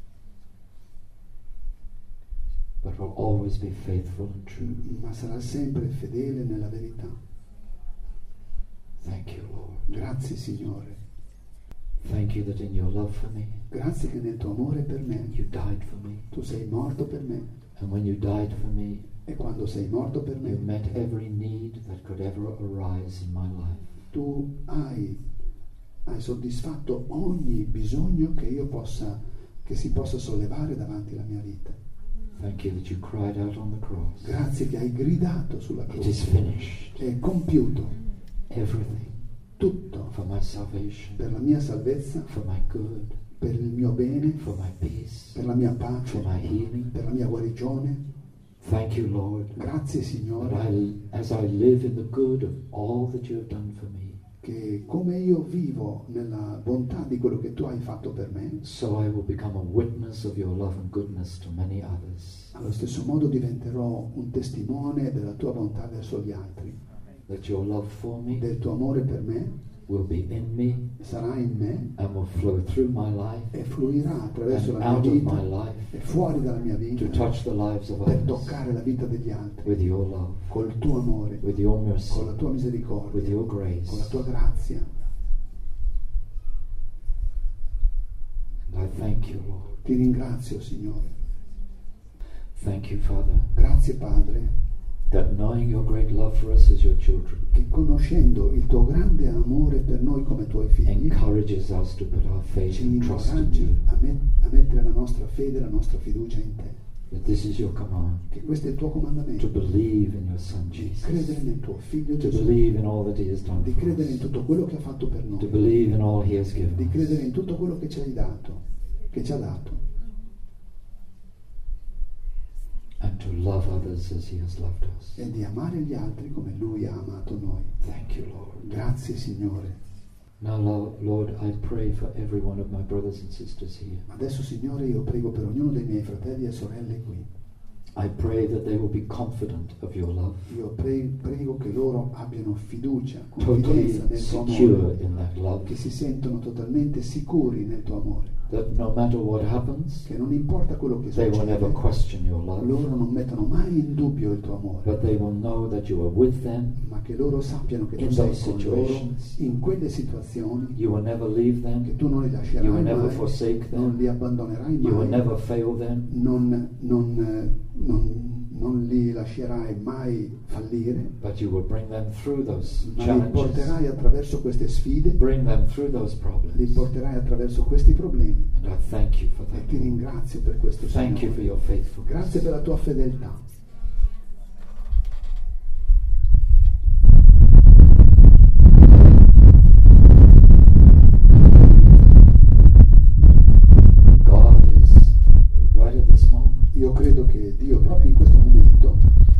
but will always be faithful and true. Ma sarà sempre fedele nella verità. Thank you, Lord. Grazie, Signore. Thank you that in your love for me, grazie che nel tuo amore per me, you died for me. Tu sei morto per me. And when you died for me, e quando sei morto per me, you met every need that could ever arise in my life. Tu hai soddisfatto ogni bisogno che si possa sollevare davanti alla mia vita. Thank you that you cried out on the cross. Grazie che hai gridato sulla croce. It is finished. È compiuto. Everything. Tutto. For my salvation. Per la mia salvezza. For my good. Per il mio bene. For my peace. Per la mia pace. For my healing. Per la mia guarigione. Thank you, Lord. Grazie, Signore. As I live in the good of all that you have done for me. Che come io vivo nella bontà di quello che tu hai fatto per me, so I will become a witness of your love and goodness to many others. Allo stesso modo diventerò un testimone della tua bontà verso gli altri. That your love for me, del tuo amore per me, will be in me, sarà in me, and will flow through my life, e fluirà attraverso and la mia out vita, of my life, e fuori dalla mia vita, to touch the lives of per others, toccare la vita degli altri, with your love, col tuo amore, with your mercy, con la tua misericordia, with your grace, con la tua grazia. And I thank you, Lord. Ti ringrazio, Signore. Thank you, Father. Grazie, Padre. That knowing your great love for us as your children, che conoscendo il tuo grande amore per noi come tuoi figli, encourages us to put our faith ci and trust in incoraggi you. a mettere la nostra fede e la nostra fiducia in te. That this is your command. Che questo è il tuo comandamento. To believe in your Son Di Jesus. credere nel tuo figlio To Gesù. believe in all that he has done Di for credere in us. tutto quello che ha fatto per noi. To believe in all he has given Di credere us. in tutto quello che ci hai dato, che ci ha dato. And to love others as he has loved us. E di amare gli altri come lui ha amato noi. Thank you, Lord. Grazie, Signore. Now, Lord, I pray for every one of my brothers and sisters here. Adesso, Signore, io prego per ognuno dei miei fratelli e sorelle qui. I pray that they will be confident of your love. Io prego che loro abbiano fiducia, Totally confidenza nel tuo secure amore, in that love. che si sentono totalmente sicuri nel tuo amore. That no matter what happens, Che non importa quello che they will succede, never question your love. loro non mettono mai in dubbio il tuo amore, But they will know that you are with them. ma che loro sappiano che tu In sei those con loro situations. in quelle situazioni, You will never leave them. che tu non li You lascerai will never mai, forsake non them. li abbandonerai You will mai, never fail them. non li lascerai mai fallire, But you will bring them through those ma li challenges. porterai attraverso queste sfide, Bring them through those li problems. porterai attraverso questi problemi. And I thank you for E that. ti ringrazio per questo, Thank you Signore. for your faithfulness. Grazie per la tua fedeltà. God is right at this moment Io credo che Dio proprio in questo momento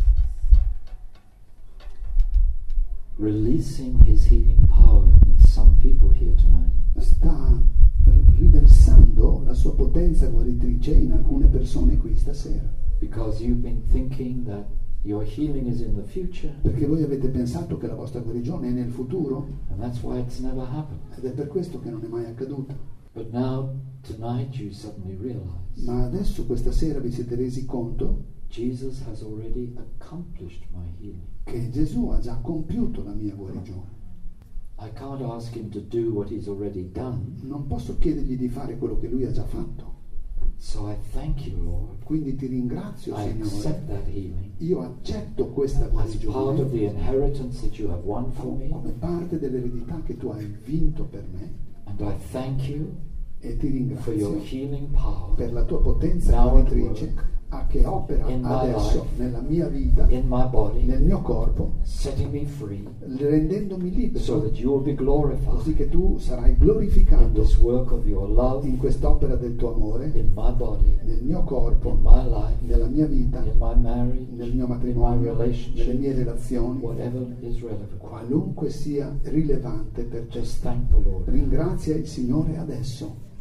releasing his healing power in some people here tonight. sta riversando la sua potenza guaritrice in alcune persone qui stasera, Because you've been thinking that your healing is in the future, perché voi avete pensato che la vostra guarigione è nel futuro, and that's why it's never happened. ed è per questo che non è mai accaduta. But now, tonight, you suddenly realize Ma adesso questa sera vi siete resi conto Jesus has already accomplished my healing. che Gesù ha già compiuto la mia guarigione. I can't ask him to do what he's already done. Non posso chiedergli di fare quello che lui ha già fatto. So I thank you, Lord. Quindi ti ringrazio, I Signore. accept that healing Io accetto questa as part of guarigione the inheritance that you have won for me. come parte dell'eredità che tu hai vinto per me, And I thank you e ti for your ringrazio healing power per la tua potenza now at guaritrice work che opera in my adesso life, nella mia vita, in my body, nel mio corpo, setting me free rendendomi so libero, that you will be glorified così che tu sarai in glorificato this work of your love in quest'opera del tuo amore, in my body, nel mio in corpo, my life, nella mia vita, in my marriage, nel mio in my matrimonio, nelle relationship, mie relazioni, whatever is relevant. qualunque sia rilevante per te. Just thank the Lord. Ringrazia il Signore adesso.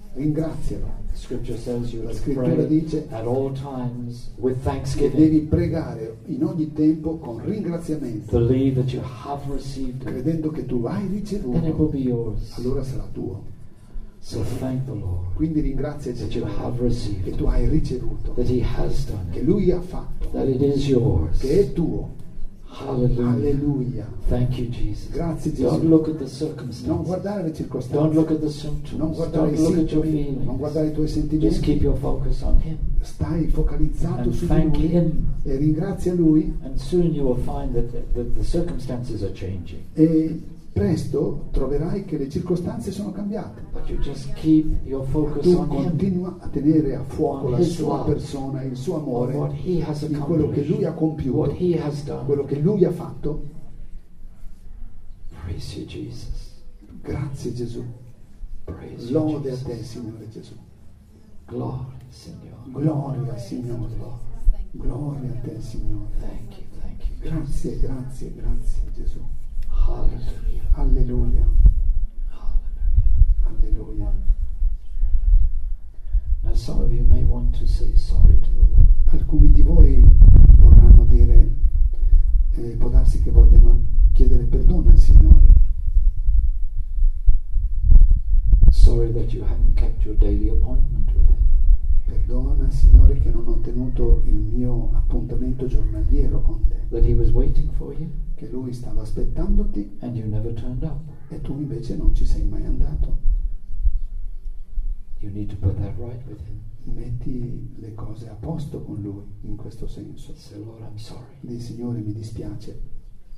ringrazialo. Scripture says you La to scrittura pray dice at all times with che thanksgiving. devi pregare in ogni tempo con ringraziamento, Believe that you have received it, credendo che tu hai then it will ricevuto, be yours. allora sarà tuo. So thank the Lord Quindi ringrazia that you Gesù have che received tu it, hai ricevuto, that He has done che it, Lui ha fatto, that it is yours. che è tuo. Hallelujah. Alleluia. Thank you, Jesus. Grazie Don't Gesù. look at the Non circumstances. guardare le Don't circostanze, look at the non symptoms. guardare i Don't look at your sintomi, non feelings. guardare i tuoi Just sentimenti. keep your focus on Him. Stai focalizzato And su di thank Lui Him. e ringrazia Lui, And soon you will find that the circumstances are changing. e presto troverai che le circostanze sono cambiate. But you just keep your focus Tu on Him, continua a tenere a fuoco On la His sua love, persona, il suo on amore, what He has in quello che Lui ha accomplished, what compiuto, He has done. quello che Lui ha fatto. Praise you, Jesus. Grazie Gesù. Praise you, Lode a te, Jesus. Signore Gesù. Gloria, Signore. Gloria, Signore. Gloria a te, Signore. Thank you, thank you. Grazie, grazie, grazie Gesù. Hallelujah. Alleluia, Hallelujah. alleluia. Now some of you may want to say sorry to the Lord. Alcuni di voi vorranno dire, può darsi che vogliano chiedere perdono al Signore. Sorry that you haven't kept your daily appointment with Him. Perdona, Signore, che non ho tenuto il mio appuntamento giornaliero con te, That He was waiting for you che Lui stava aspettandoti and you never turned up. e tu invece non ci sei mai andato. You need to put that right with Him. Metti le cose a posto con Lui in questo senso. Say, Lord, I'm sorry. Dì, Signore, mi dispiace,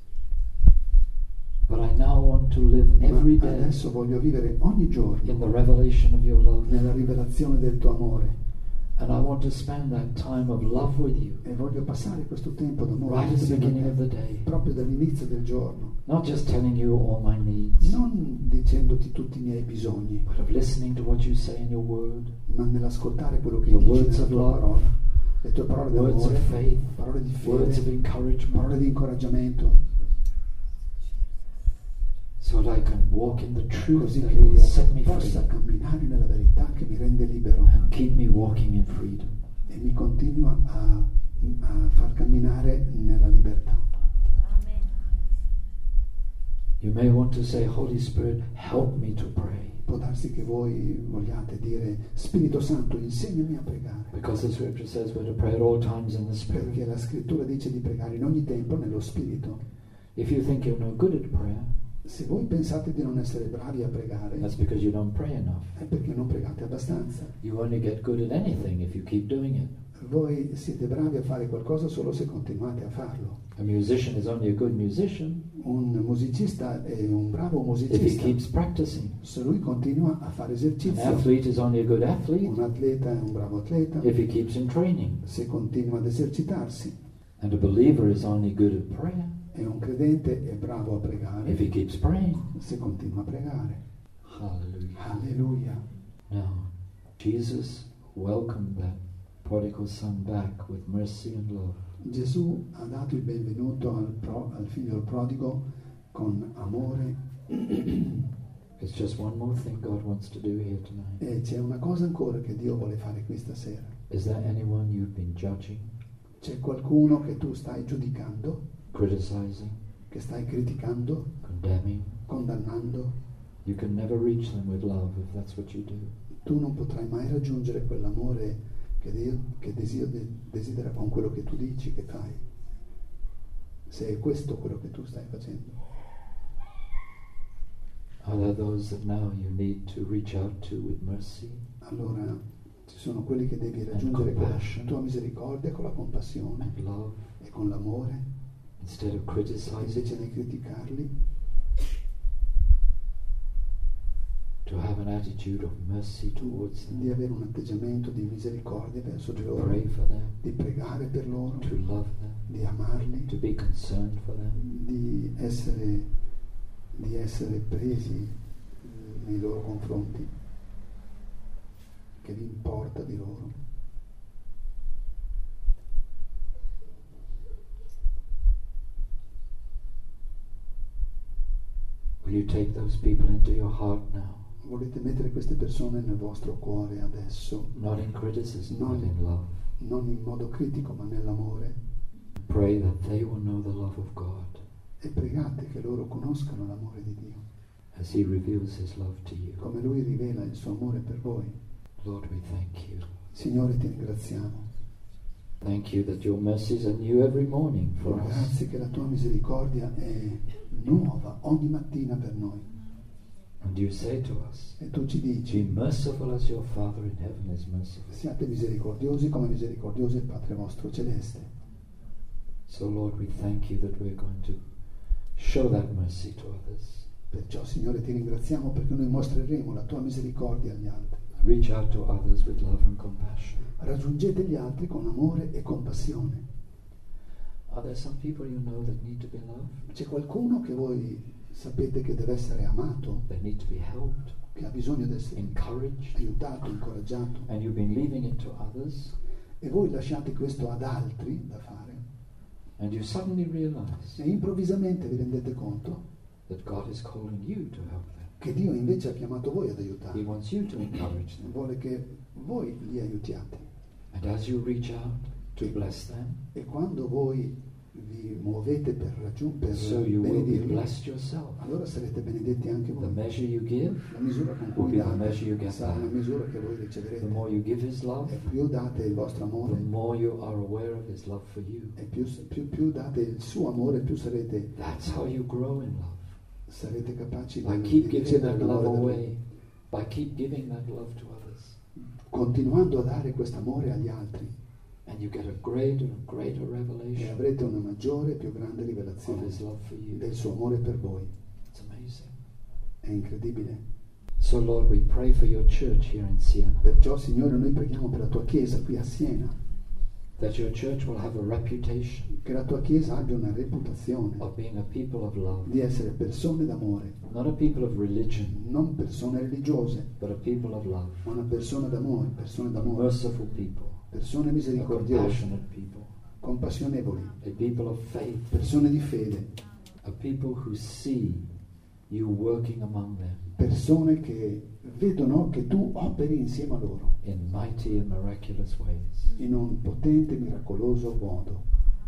But I now want to live every ma day adesso voglio vivere ogni in the giorno revelation of your love. nella rivelazione del tuo amore And I want to spend that time of love with you e voglio passare questo tempo d'amore right at the insieme a beginning of te, the day. proprio dall'inizio del giorno, Not just telling you all my needs, non dicendoti tutti i miei bisogni, but of listening to what you say in your word, ma nell'ascoltare quello che Your dici words nella of tua love, parola, le tue parole words of d'amore, faith, parole di words of fede, encouragement, parole di incoraggiamento, so that I can walk in the truth così that che will io set me free possa camminare nella verità che mi rende libero and keep me walking in freedom. e mi continua a far camminare nella libertà. You may want to say, Holy Spirit, help me to pray. Può darsi che voi vogliate dire, Spirito Santo, insegnami a pregare, Because the scripture says we're to pray at all times in the Spirit. perché la scrittura dice di pregare in ogni tempo nello Spirito. If you think you're no good at prayer, Se voi pensate di non essere bravi a pregare, that's because you don't pray enough. è perché non pregate abbastanza. You only get good at anything if you keep doing it. Voi siete bravi a fare qualcosa solo se continuate a farlo. A musician is only a good musician Un musicista è un bravo if he musicista keeps practicing. se lui continua a fare An esercizio. athlete is only a good athlete Un atleta è un bravo atleta if he keeps in training. se continua ad esercitarsi. And a believer is only good at prayer E un credente è bravo a pregare if he keeps praying. se continua a pregare. Hallelujah. Alleluia. Now, Jesus welcomed that prodigal son back with mercy and love. Gesù ha dato il benvenuto al figlio prodigo con amore. It's just one more thing God wants to do here tonight. E c'è una cosa ancora che Dio vuole fare questa sera. Is there anyone you've been judging, C'è qualcuno che tu stai giudicando, criticizing, che stai criticando, condemning? condannando. You can never reach them with love if that's what you do. Tu non potrai mai raggiungere quell'amore che Dio desidera con quello che tu dici che fai, se è questo quello che tu stai facendo. Are there those that now you need to reach out to with mercy? Allora ci sono quelli che devi raggiungere con la compassion. tua misericordia, con la compassione And love, e con l'amore, instead of criticizing, invece di criticarli, to have an attitude of mercy towards them, di avere un atteggiamento di misericordia verso di to loro, pray for them, di pregare per loro, to love them, di amarli, to be concerned for them. di essere presi nei loro confronti, che vi importa di loro. Will you take those people into your heart now? volete mettere queste persone nel vostro cuore adesso, not in criticism, No. but in love. non in modo critico ma nell'amore, Pray that they will know the love of God e pregate che loro conoscano l'amore di Dio, as He reveals His love to you. come Lui rivela il suo amore per voi. Lord, we thank you. Signore, ti ringraziamo. Thank you that your mercies are new every morning for us. Grazie che la tua misericordia è nuova ogni mattina per noi. And you say to us, E tu ci be dici, merciful as your Father in heaven is merciful. siate misericordiosi come misericordioso è il Padre vostro celeste. So Lord, we thank you that we're going to show that mercy to others. Perciò, Signore, ti ringraziamo perché noi mostreremo la tua misericordia agli altri. Reach out to others with love and compassion. Raggiungete gli altri con amore e compassione. Are there some people you know that need to be loved? C'è qualcuno che voi sapete che deve essere amato, They need to be helped, che ha bisogno di essere encouraged, aiutato, incoraggiato, and you've been leaving it to others, e voi lasciate questo ad altri da fare, and you suddenly realize e improvvisamente vi rendete conto that God is calling you to help them. che Dio invece ha chiamato voi ad He aiutarli, wants you to encourage them. vuole che voi li aiutiate. And as you reach out to bless them, E quando voi vi muovete per so you will be benedirli, blessed yourself. allora sarete benedetti anche The voi. measure you give, La misura con will cui be the measure you date get sarà back. la misura che voi The riceverete. more you give His love, E più date il vostro the amore, more you are aware of His love for you. e più date il suo amore, più sarete That's how you grow in love. capaci By di keep giving ricevere that love l'amore da Lui. away, by keep giving that love to others, Continuando a dare questo amore agli altri, and you get a greater e revelation avrete una maggiore e più grande of rivelazione His love for you. del suo amore per voi. It's amazing. È incredibile. So Lord, we pray for your church here in Siena, Perciò, Signore, noi preghiamo per la tua Chiesa qui a Siena, that your church will have a reputation che la tua Chiesa abbia una reputazione of being a people of love, di essere persone d'amore, not a people of religion, non persone religiose, but a people of love, ma una persona d'amore, persone a d'amore, merciful people, persone a misericordiose, compassionate people, compassionevoli, a people of faith, persone di fede, a people who see you working among them persone che vedono che tu operi insieme a loro in mighty and miraculous ways. in un potente e miracoloso modo.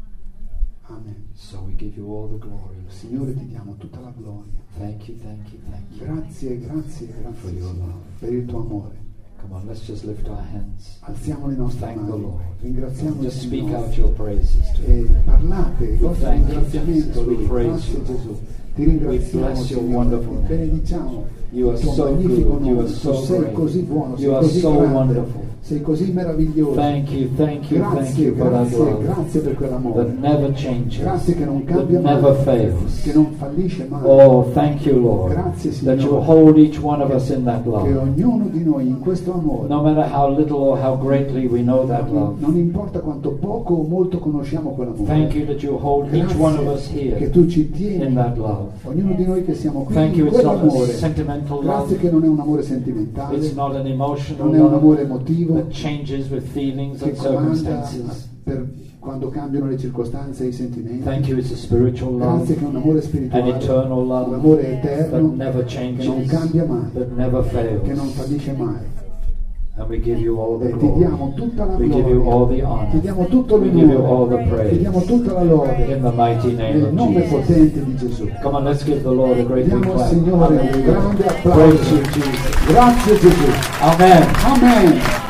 Amen. So we give you all the glory, Lord. Signore, ti diamo tutta la gloria. Thank you, thank you, thank you. Grazie, grazie, For grazie your Signore, love. per il tuo amore. Come on, let's just lift our hands. Alziamo le nostre Thank the mani, Lord. ringraziamo il Just speak out Signore your praises to e Him. parlate il vostro Thank you, ringraziamento a Jesus. We Lui. praise Grazie you. Gesù. Ti ringraziamo, bless your Signore, wonderful ti name. benediciamo. You are Il tuo so magnifico good. You nome. are so Tu sei great. così buono, sei You are così so grande, wonderful. sei così meraviglioso. Thank you Grazie, for that grazie, love grazie per that quell'amore. never changes, Grazie che non that cambia never mai, fails. che non fallisce mai. Oh, thank you, Lord, Grazie, that you Signore, hold each one of us in that che love. ognuno di noi in questo amore, No matter how little or how greatly we know that love. non importa quanto poco o molto conosciamo quell'amore. Thank you that you hold each one of us Grazie che here tu ci tieni, in that love. ognuno di noi che siamo qui Thank in you, it's not a quell'amore. sentimental Grazie love. che non è un amore sentimentale, It's not an emotional non è un love amore emotivo that changes with feelings che and comanda circumstances. per quando cambiano le circostanze e i sentimenti. Thank you, it's a spiritual Grazie love, che è un amore an spirituale, eternal un love amore that eterno never che non changes, cambia mai, that never che non fails. fallisce mai. And we give you all the E ti diamo glory. tutta la We give you all the gloria, honor. ti diamo tutto We give you all the l'onore, ti diamo praise. tutta la lode In the mighty name nel of nome Jesus. potente di Gesù. Come on, let's give the Lord a great big Diamo al clap. Signore un Hallelujah. grande Praise you, applauso. Jesus. Grazie Gesù. Amen. Amen.